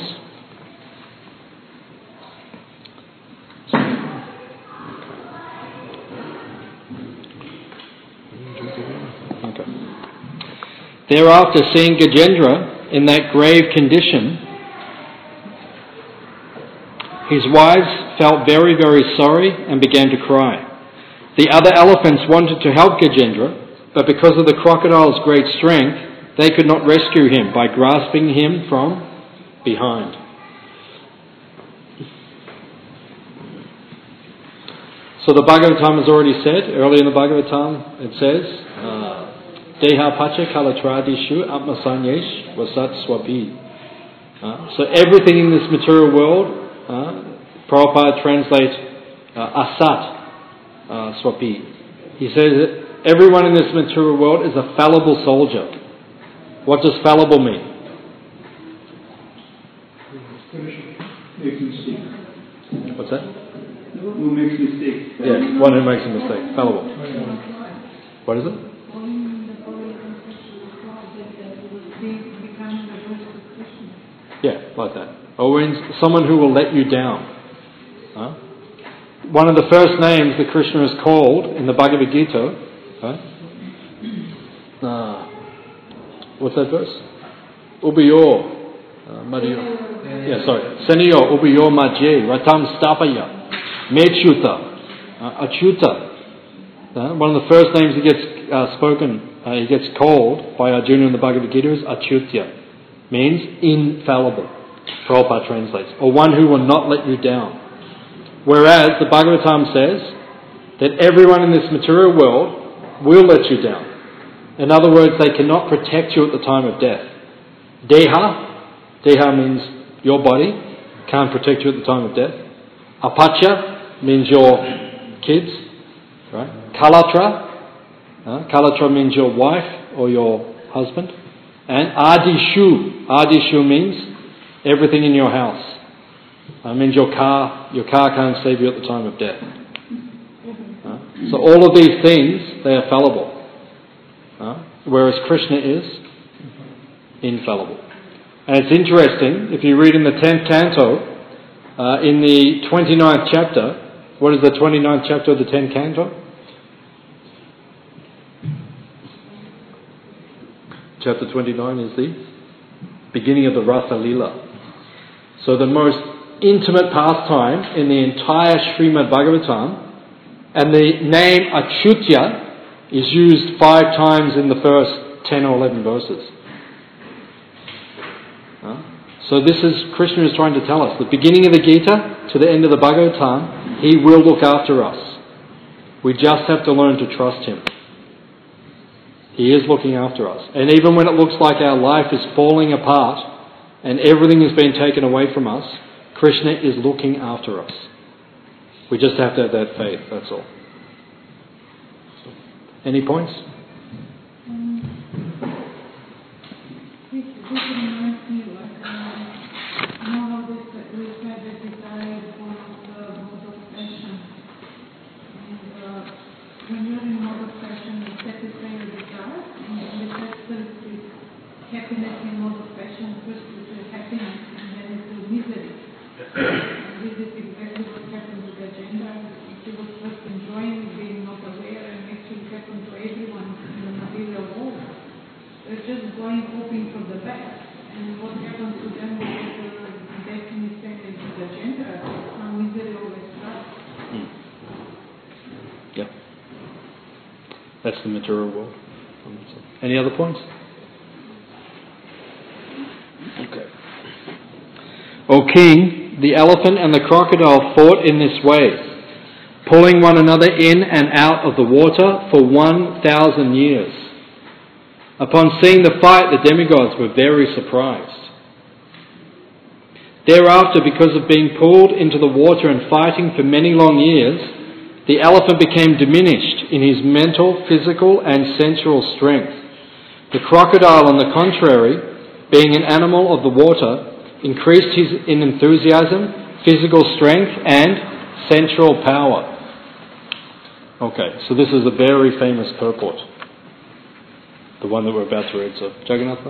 Speaker 1: Okay. Thereafter, seeing Gajendra in that grave condition, his wives felt very, very sorry and began to cry. The other elephants wanted to help Gajendra, but because of the crocodile's great strength, they could not rescue him by grasping him from behind. So the Bhagavatam has already said, earlier in the Bhagavatam, it says, Deha pacha kalatradishu atmasanyesh vasat swapi. Uh, so everything in this material world, uh, Prabhupada translates uh, asat uh, swapi. He says that everyone in this material world is a fallible soldier. What does fallible mean?
Speaker 10: Makes mistake.
Speaker 1: What's that?
Speaker 10: Who makes mistakes?
Speaker 1: Yeah, one who makes a mistake. Fallible. What is it? Yeah, like that. Or when someone who will let you down. Huh? One of the first names that Krishna is called in the Bhagavad Gita, huh? uh, what's that verse? Ubiyo, uh, Mariyo. Yeah, sorry. Seniyo, Ubiyo Majye, Ratam Stapaya, Mechuta, uh, Achyuta. Uh, one of the first names he gets uh, spoken, uh, he gets called by Arjuna in the Bhagavad Gita is Achyutya. Means infallible. Prabhupada translates. Or one who will not let you down. Whereas the Bhagavatam says that everyone in this material world will let you down. In other words, they cannot protect you at the time of death. Deha, Deha means your body, can't protect you at the time of death. Apacha means your kids. Right? Kalatra, uh, Kalatra means your wife or your husband. And Adishu, Adishu means everything in your house. It means your car, your car can't save you at the time of death. Uh, so all of these things, they are fallible. Uh, whereas Krishna is infallible. And it's interesting, if you read in the tenth canto, uh, in the twenty-ninth chapter, what is the twenty-ninth chapter of the tenth canto? Chapter twenty-nine is the beginning of the Rasa Lila. So the most intimate pastime in the entire Srimad Bhagavatam, and the name Achyutya is used five times in the first ten or eleven verses. Huh? So this is, Krishna is trying to tell us, the beginning of the Gita to the end of the Bhagavatam, He will look after us. We just have to learn to trust Him. He is looking after us. And even when it looks like our life is falling apart and everything is being taken away from us, Krishna is looking after us. We just have to have that faith, that's all. Any points?
Speaker 6: Um, this, this reminds me, like, uh, you know how this, we said that desire is one of the modes of passion. And uh, when you're in mode of passion, you satisfy your desire, and the first is happiness in mode of passion. First is happiness, and then it's misery. And this is exactly what happened to Gajendra. He was first enjoying being not aware, and actually happened to everyone in the material world. They're just going hoping for the best. And what happened to them was the destiny sent into Gajendra. Some misery always starts.
Speaker 1: Mm. Yeah. That's the material world. Any other points? Okay. O King, the elephant and the crocodile fought in this way, pulling one another in and out of the water for one thousand years. Upon seeing the fight, the demigods were very surprised. Thereafter, because of being pulled into the water and fighting for many long years, the elephant became diminished in his mental, physical and sensual strength. The crocodile, on the contrary, being an animal of the water, increased his in enthusiasm, physical strength and sensual power. Okay, so this is a very famous purport. The one that we're about to read. So, Jagannath?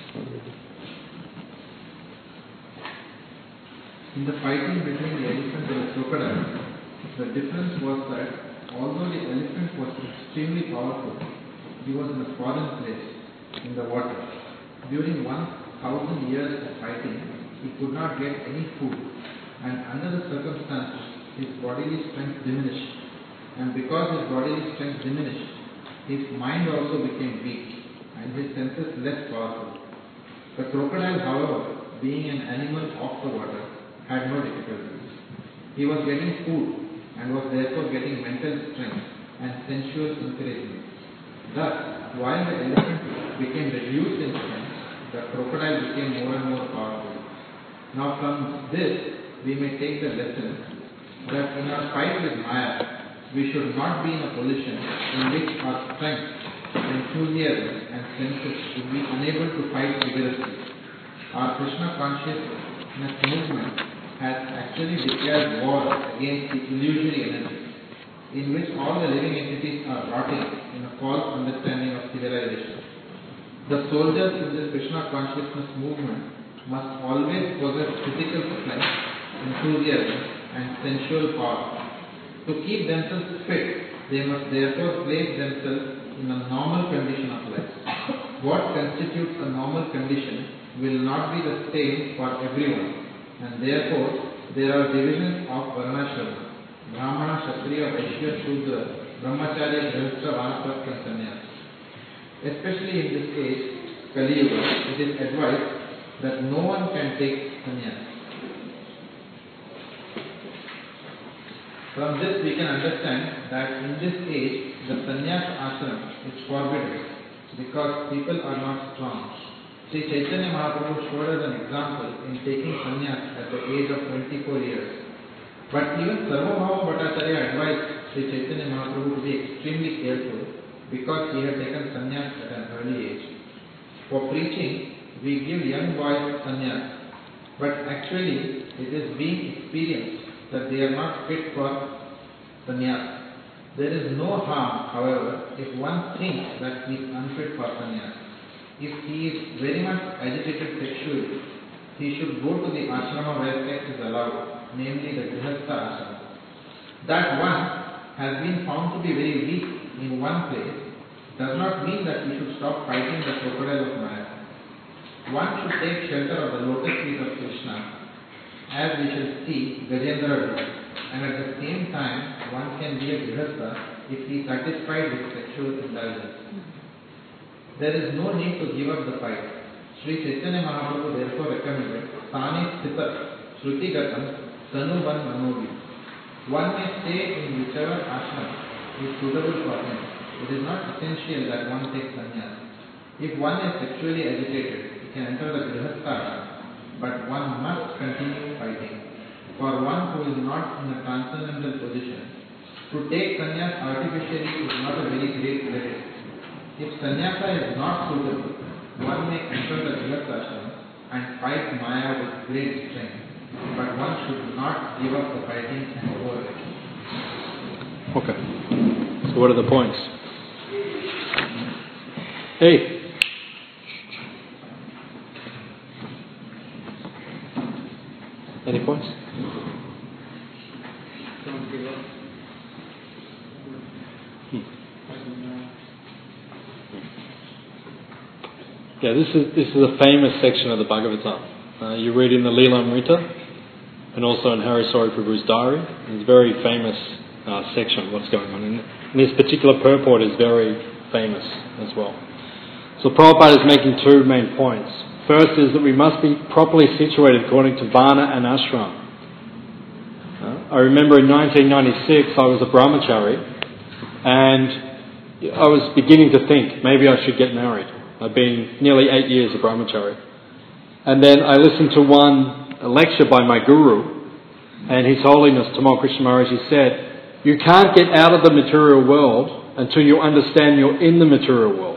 Speaker 3: In the fighting between the elephant and the crocodile, the difference was that although the elephant was extremely powerful, he was in a foreign place, in the water. During one thousand years of fighting, he could not get any food, and under the circumstances, his bodily strength diminished. And because his bodily strength diminished, his mind also became weak, and his senses less powerful. The crocodile, however, being an animal of the water, had no difficulties. He was getting food, and was therefore getting mental strength and sensual encouragement. Thus, while the elephant became reduced in strength, the crocodile became more and more powerful. Now from this, we may take the lesson that in our fight with Maya, we should not be in a position in which our strength, enthusiasm and senses should be unable to fight vigorously. Our Krishna consciousness movement has actually declared war against the illusory energy, in which all the living entities are rotting in a false understanding of civilization. The soldiers in this Krishna consciousness movement must always possess physical strength, enthusiasm and sensual power. To keep themselves fit, they must therefore place themselves in a normal condition of life. What constitutes a normal condition will not be the same for everyone, and therefore there are divisions of Varnashrama: Brahmana, Kshatriya, Vaishya, Shudra, Brahmacharya, Grihastha, Vanaprastha and Sannyas. Especially in this age, Kali Yuga, it is advised that no one can take sannyas. From this we can understand that in this age, the sannyas ashram is forbidden because people are not strong. Sri Chaitanya Mahaprabhu showed us an example in taking sannyas at the age of twenty-four years. But even Sarvabhauma Bhattacharya advised Sri Chaitanya Mahaprabhu to be extremely careful because he had taken sannyas at an early age. For preaching, we give young boys sannyas, but actually it is being experienced that they are not fit for sannyas. There is no harm, however, if one thinks that he is unfit for sannyas. If he is very much agitated sexually, he should go to the ashrama where sex is allowed, namely the Grihastha ashrama. That one has been found to be very weak in one place does not mean that we should stop fighting the crocodile of Maya. One should take shelter of the lotus feet of Krishna, as we shall see Gajendra do, and at the same time one can be a Grihastha if he is satisfied with sexual indulgence. There is no need to give up the fight. Sri Chaitanya Mahaprabhu therefore recommended Sthani Sthita Shruti Gatam Tanuvan Manovi. One may stay in whichever ashram is suitable for him. It is not essential that one takes sannyas. If one is sexually agitated, he can enter the Grihastha ashram, but one must continue fighting. For one who is not in a transcendental position, to take sannyas artificially is not a very great credit. If sannyasa is not suitable, one may enter the Grihastha ashram and fight Maya with great strength, but one should not give up the fighting and go away.
Speaker 1: Okay. So what are the points? Hey. Any points? Hmm. Yeah, this is this is a famous section of the Bhagavatam. Uh, you read in the Leelamrita and also in Hariswari Prabhu's diary. It's a very famous uh, section. What's going on, and, and this particular purport is very famous as well. So Prabhupada is making two main points. First is that we must be properly situated according to Varna and Ashram. Uh, I remember in nineteen ninety-six I was a brahmachari and I was beginning to think maybe I should get married. I've been nearly eight years a brahmachari. And then I listened to one a lecture by my guru, and His Holiness Tamal Krishna Maharaj, he said, you can't get out of the material world until you understand you're in the material world.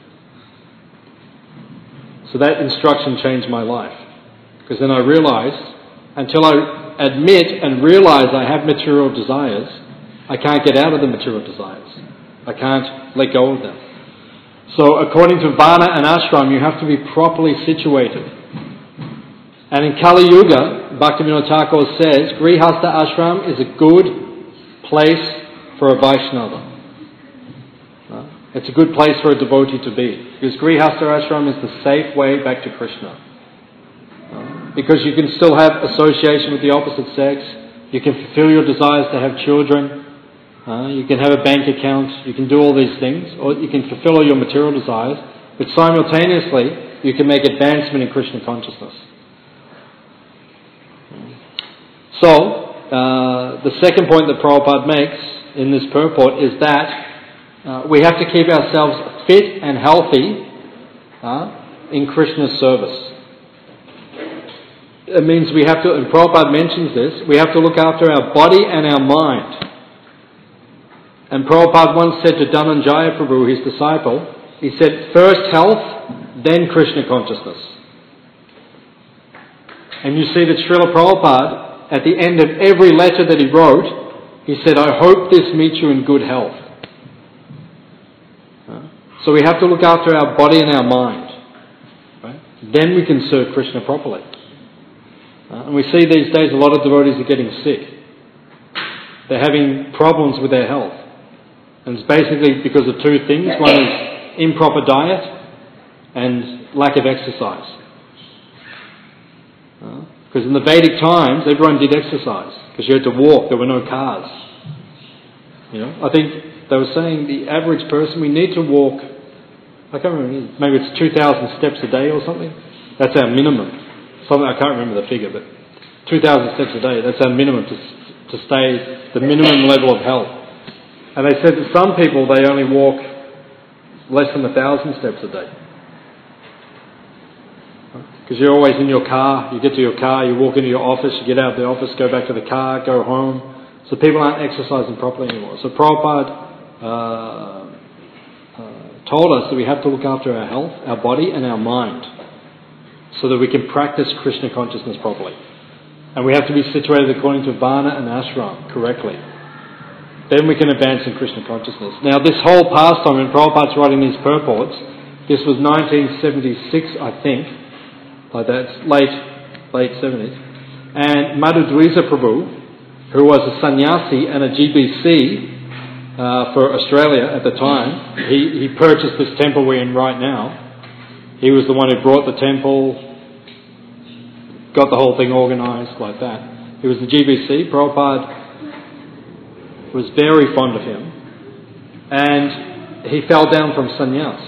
Speaker 1: So that instruction changed my life. Because then I realized, until I admit and realize I have material desires, I can't get out of the material desires. I can't let go of them. So according to Varna and Ashram, you have to be properly situated. And in Kali Yuga, Bhaktivinoda Thakur says, Grihastha Ashram is a good place for a Vaishnava. It's a good place for a devotee to be. Because Grihastha Ashram is the safe way back to Krishna. Because you can still have association with the opposite sex. You can fulfill your desires to have children. Uh, you can have a bank account. You can do all these things. Or you can fulfill all your material desires. But simultaneously, you can make advancement in Krishna consciousness. So, uh, the second point that Prabhupada makes in this purport is that uh, we have to keep ourselves fit and healthy uh, in Krishna's service. It means we have to, and Prabhupada mentions this, we have to look after our body and our mind. And Prabhupada once said to Dhananjaya Prabhu, his disciple, he said, first health, then Krishna consciousness. And you see that Srila Prabhupada, at the end of every letter that he wrote, he said, I hope this meets you in good health. So we have to look after our body and our mind. Right? Then we can serve Krishna properly. Uh, and we see these days a lot of devotees are getting sick. They're having problems with their health. And it's basically because of two things. One is improper diet and lack of exercise. Uh, because in the Vedic times, everyone did exercise. Because you had to walk, there were no cars. You know, I think they were saying the average person, we need to walk, I can't remember, maybe it's two thousand steps a day or something. That's our minimum. Something, I can't remember the figure, but two thousand steps a day, that's our minimum to, to stay the minimum level of health. And they said that some people, they only walk less than a thousand steps a day. Because you're always in your car, you get to your car, you walk into your office, you get out of the office, go back to the car, go home. So people aren't exercising properly anymore. So Prabhupada uh, uh, told us that we have to look after our health, our body and our mind, so that we can practice Krishna consciousness properly. And we have to be situated according to Varna and Ashram correctly. Then we can advance in Krishna consciousness. Now this whole pastime, when Prabhupada's writing these purports, this was nineteen seventy-six, I think. Like that's late, late seventies. And Madhu Dwiza Prabhu, who was a sannyasi and a G B C uh, for Australia at the time, he, he purchased this temple we're in right now. He was the one who brought the temple, got the whole thing organised like that. He was the G B C. Prabhupada was very fond of him. And he fell down from sannyas.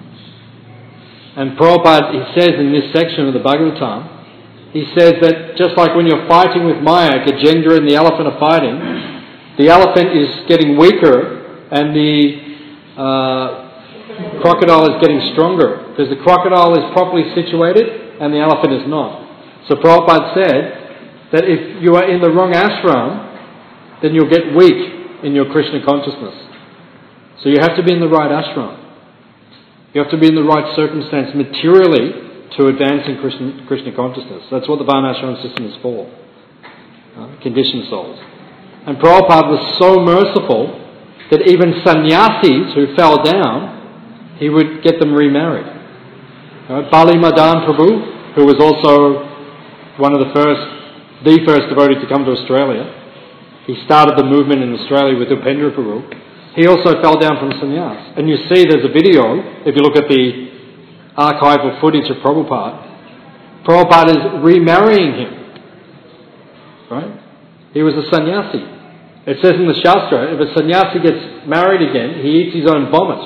Speaker 1: And Prabhupada, he says in this section of the Bhagavatam, he says that just like when you're fighting with Maya, Gajendra and the elephant are fighting, the elephant is getting weaker and the uh, crocodile is getting stronger. Because the crocodile is properly situated and the elephant is not. So Prabhupada said that if you are in the wrong ashram, then you'll get weak in your Krishna consciousness. So you have to be in the right ashram. You have to be in the right circumstance materially to advance in Krishna, Krishna consciousness. That's what the Varnashram system is for. Uh, conditioned souls. And Prabhupada was so merciful that even sannyasis who fell down, he would get them remarried. Uh, Bali Madan Prabhu, who was also one of the first, the first devotee to come to Australia. He started the movement in Australia with Upendra Prabhu. He also fell down from sannyas. And you see there's a video, if you look at the archival footage of Prabhupada, Prabhupada is remarrying him. Right? He was a sannyasi. It says in the Shastra, if a sannyasi gets married again, he eats his own vomit.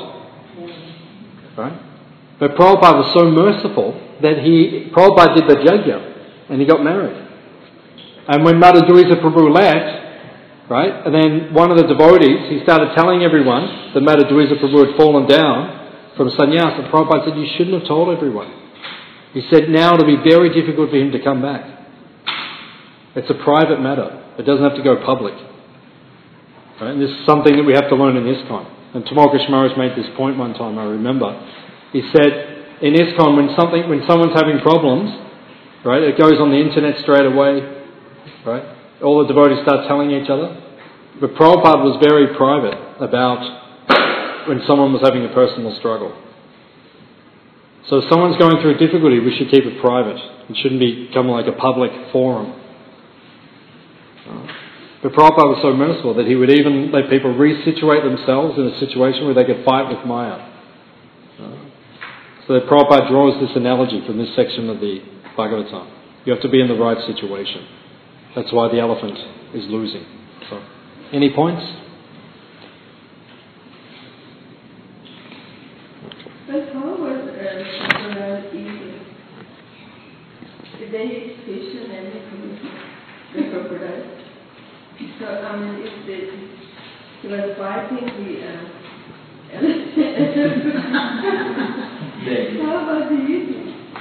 Speaker 1: Right? But Prabhupada was so merciful that he, Prabhupada did the yajna and he got married. And when Madhu Dwiza Prabhu left, right, and then one of the devotees, he started telling everyone that Madhu Dwiza Prabhu had fallen down from sannyas, and Prabhupada said, you shouldn't have told everyone. He said, now it'll be very difficult for him to come back. It's a private matter. It doesn't have to go public. Right? And this is something that we have to learn in ISKCON. And Tamal Maharaj made this point one time, I remember. He said, in ISKCON, when something, when someone's having problems, right, it goes on the internet straight away, right? All the devotees start telling each other. But Prabhupada was very private about when someone was having a personal struggle. So if someone's going through a difficulty, we should keep it private. It shouldn't become like a public forum. But Prabhupada was so merciful that he would even let people resituate themselves in a situation where they could fight with Maya. So that Prabhupada draws this analogy from this section of the Bhagavatam. You have to be in the right situation. That's why the elephant is losing. So, any points?
Speaker 9: But how was uh, crocodile eating? Did they eat fish and everything? The crocodile? So, I mean, if they, they were fighting the uh, elephant, how about the eating?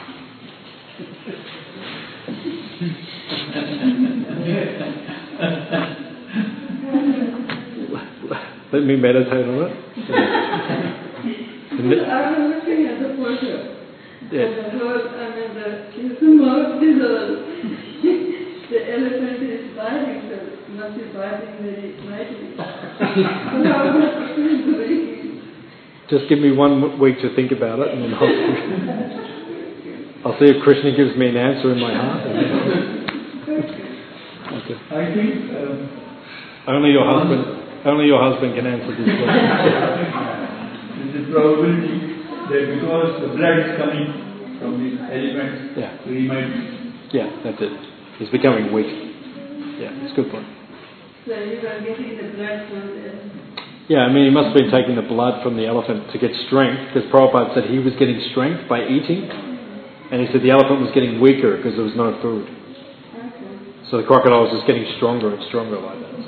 Speaker 1: Let me meditate on it.
Speaker 9: I was looking at the photo.
Speaker 1: Yeah.
Speaker 9: And the whole, I mean, the, his mouth is all, the elephant is biting, so it must be biting very lightly. So how much is doing?
Speaker 1: Just give me one week to think about it, and then I'll, I'll see if Krishna gives me an answer in my heart. Okay.
Speaker 10: I think um,
Speaker 1: only your husband, only your husband can answer this question.
Speaker 10: there's a probability that because the blood is coming from the elephant,
Speaker 1: Yeah.
Speaker 10: so he might.
Speaker 1: Yeah, that's it. He's becoming weak. Yeah, it's a good point.
Speaker 9: So you are getting the blood from the
Speaker 1: Yeah, I mean, he must have been taking the blood from the elephant to get strength, because Prabhupada said he was getting strength by eating, and he said the elephant was getting weaker because there was no food. So the crocodile was just getting stronger and stronger like that.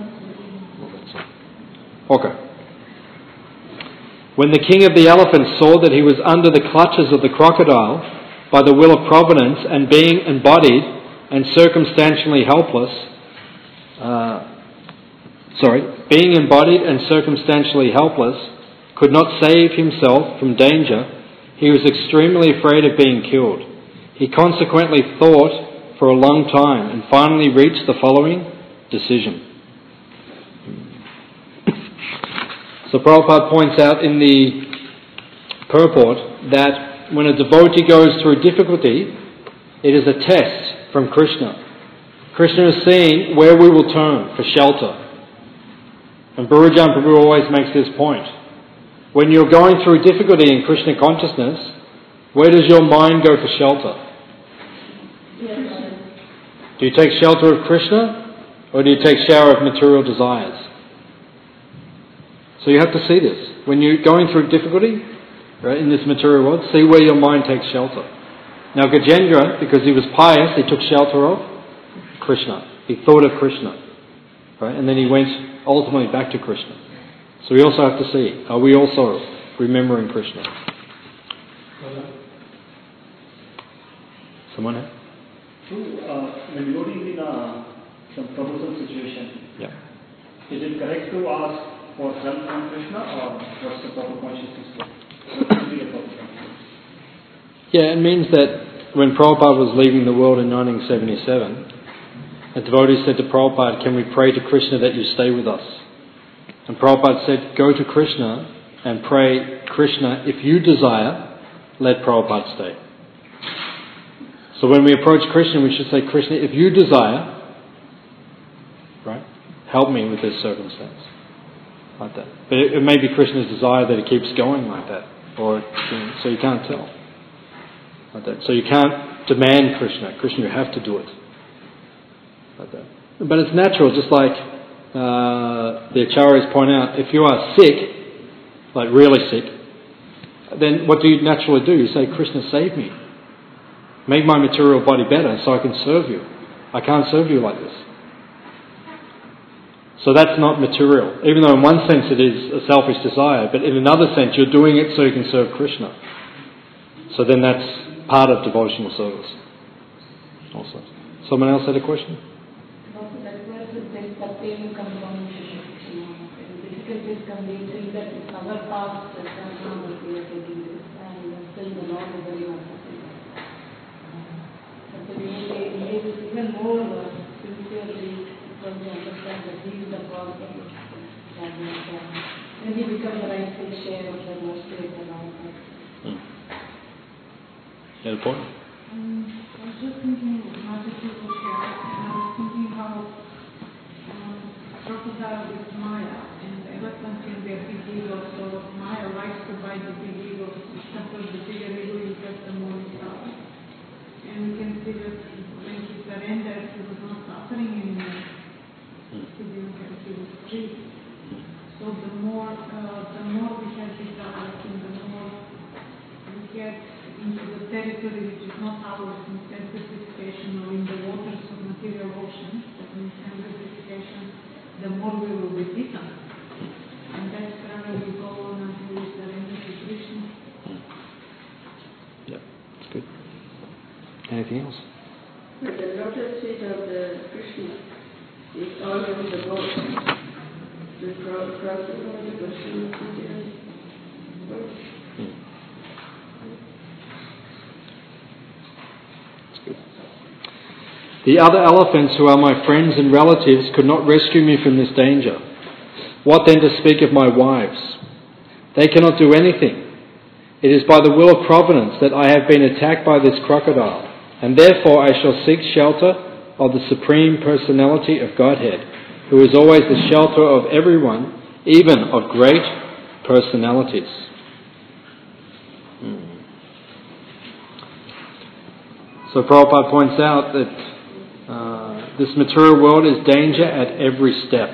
Speaker 1: Okay. When the king of the elephants saw that he was under the clutches of the crocodile by the will of providence and being embodied and circumstantially helpless, uh, sorry, being embodied and circumstantially helpless, could not save himself from danger, he was extremely afraid of being killed. He consequently thought for a long time and finally reached the following decision. So Prabhupada points out in the purport that when a devotee goes through difficulty, it is a test from Krishna. Krishna is seeing where we will turn for shelter. And Bhurujan Prabhu always makes this point. When you're going through difficulty in Krishna consciousness, where does your mind go for shelter? Do you take shelter of Krishna, or do you take shower of material desires? So you have to see this. When you're going through difficulty, right, in this material world, see where your mind takes shelter. Now Gajendra, because he was pious, he took shelter of Krishna. He thought of Krishna. Right? And then he went ultimately back to Krishna. So we also have to see, are we also remembering Krishna? Someone else?
Speaker 11: So, uh, when devotee is in a, some troublesome situation,
Speaker 1: Yeah.
Speaker 11: is it correct to ask for help from Krishna, or what's the proper consciousness? What should be a proper consciousness?
Speaker 1: Yeah, it means that when Prabhupada was leaving the world in nineteen seventy-seven, a devotee said to Prabhupada, can we pray to Krishna that you stay with us? And Prabhupada said, go to Krishna and pray, Krishna, if you desire, let Prabhupada stay. So when we approach Krishna, we should say, Krishna, if you desire, right, help me with this circumstance. Like that. But it, it may be Krishna's desire that it keeps going like that. Or so you can't tell. Like that. So you can't demand Krishna. Krishna, you have to do it. Like that. But it's natural, just like uh, the acharyas point out, if you are sick, like really sick, then what do you naturally do? You say, Krishna, save me. Make my material body better so I can serve you. I can't serve you like this. So that's not material. Even though in one sense it is a selfish desire, but in another sense you're doing it so you can serve Krishna. So then that's part of devotional service. Also. Someone else had a question?
Speaker 8: That's where the pain comes from. Difficulties come, we think that it's our past that comes from that we are taking this, and still the Lord is very much happy. But we need to even more sincerely because we understand that He is the about the sadness, and he becomes the rightful share of the Lord's Spirit and all that.
Speaker 1: Hmm. You had a point?
Speaker 6: Um, I was just thinking, not that you were here, and I was thinking how um, crocodile is Maya, and the elephant in their big ego, so Maya likes to bite the big ego, except for the bigger ego you get the more you suffer. And we can see that when he surrendered, he was not suffering anymore. He didn't have, he was free. So the more, uh, the more we have desires, and the more we get into the territory which is not ours in sense purification or in the waters of material ocean, but in sense purification, the more we will be beaten. And that's where we go on until we surrender to Krishna.
Speaker 1: Yeah, that's good. Anything else?
Speaker 9: But the lotus feet of the Krishna is always the boat. The crossing of the Krishna is the boat.
Speaker 1: The other elephants, who are my friends and relatives, could not rescue me from this danger. What then to speak of my wives? They cannot do anything. It is by the will of Providence that I have been attacked by this crocodile, and therefore I shall seek shelter of the Supreme Personality of Godhead, who is always the shelter of everyone, even of great personalities. Hmm. So Prabhupada points out that Uh, this material world is danger at every step.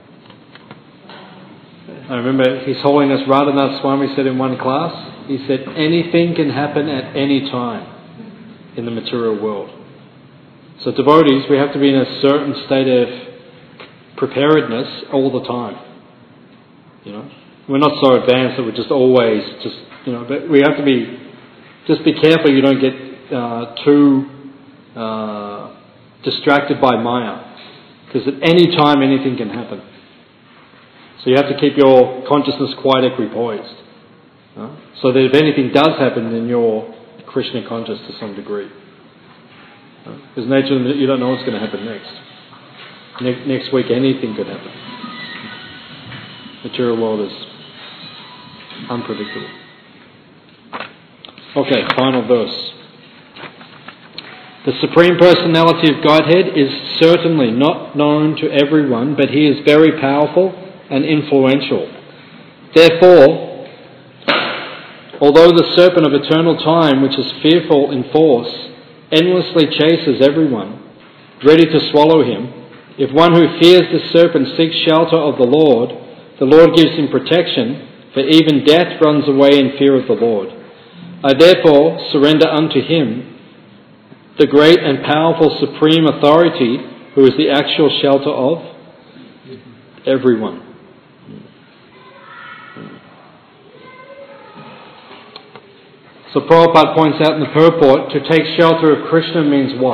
Speaker 1: I remember His Holiness Radhanath Swami said in one class, he said, anything can happen at any time in the material world. So devotees, we have to be in a certain state of preparedness all the time. You know, we're not so advanced that we're just always just, you know, but we have to be, just be careful you don't get uh, too uh, distracted by Maya, because at any time anything can happen. So you have to keep your consciousness quite equipoised, uh, so that if anything does happen, then you're Krishna conscious to some degree. Uh, because nature, you don't know what's going to happen next. Ne- next week anything could happen. Material world is unpredictable. Okay, final verse. The Supreme Personality of Godhead is certainly not known to everyone, but He is very powerful and influential. Therefore, although the serpent of eternal time, which is fearful in force, endlessly chases everyone, ready to swallow him, if one who fears the serpent seeks shelter of the Lord, the Lord gives him protection, for even death runs away in fear of the Lord. I therefore surrender unto Him, the great and powerful Supreme Authority, who is the actual shelter of everyone. So Prabhupada points out in the purport, to take shelter of Krishna means what?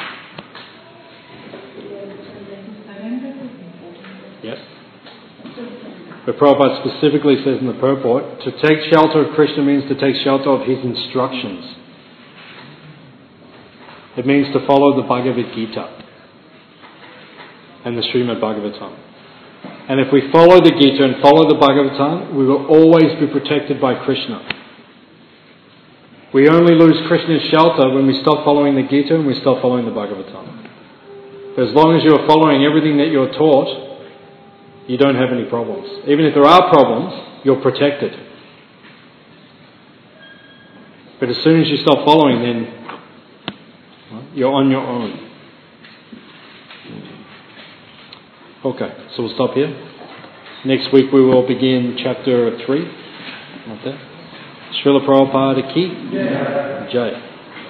Speaker 1: Yes. But Prabhupada specifically says in the purport, to take shelter of Krishna means to take shelter of His instructions. It means to follow the Bhagavad Gita and the Srimad Bhagavatam. And if we follow the Gita and follow the Bhagavatam, we will always be protected by Krishna. We only lose Krishna's shelter when we stop following the Gita and we stop following the Bhagavatam. But as long as you're following everything that you're taught, you don't have any problems. Even if there are problems, you're protected. But as soon as you stop following, then you're on your own. Okay, so we'll stop here. Next week we will begin chapter three. Okay. Srila Prabhupada ki Jai.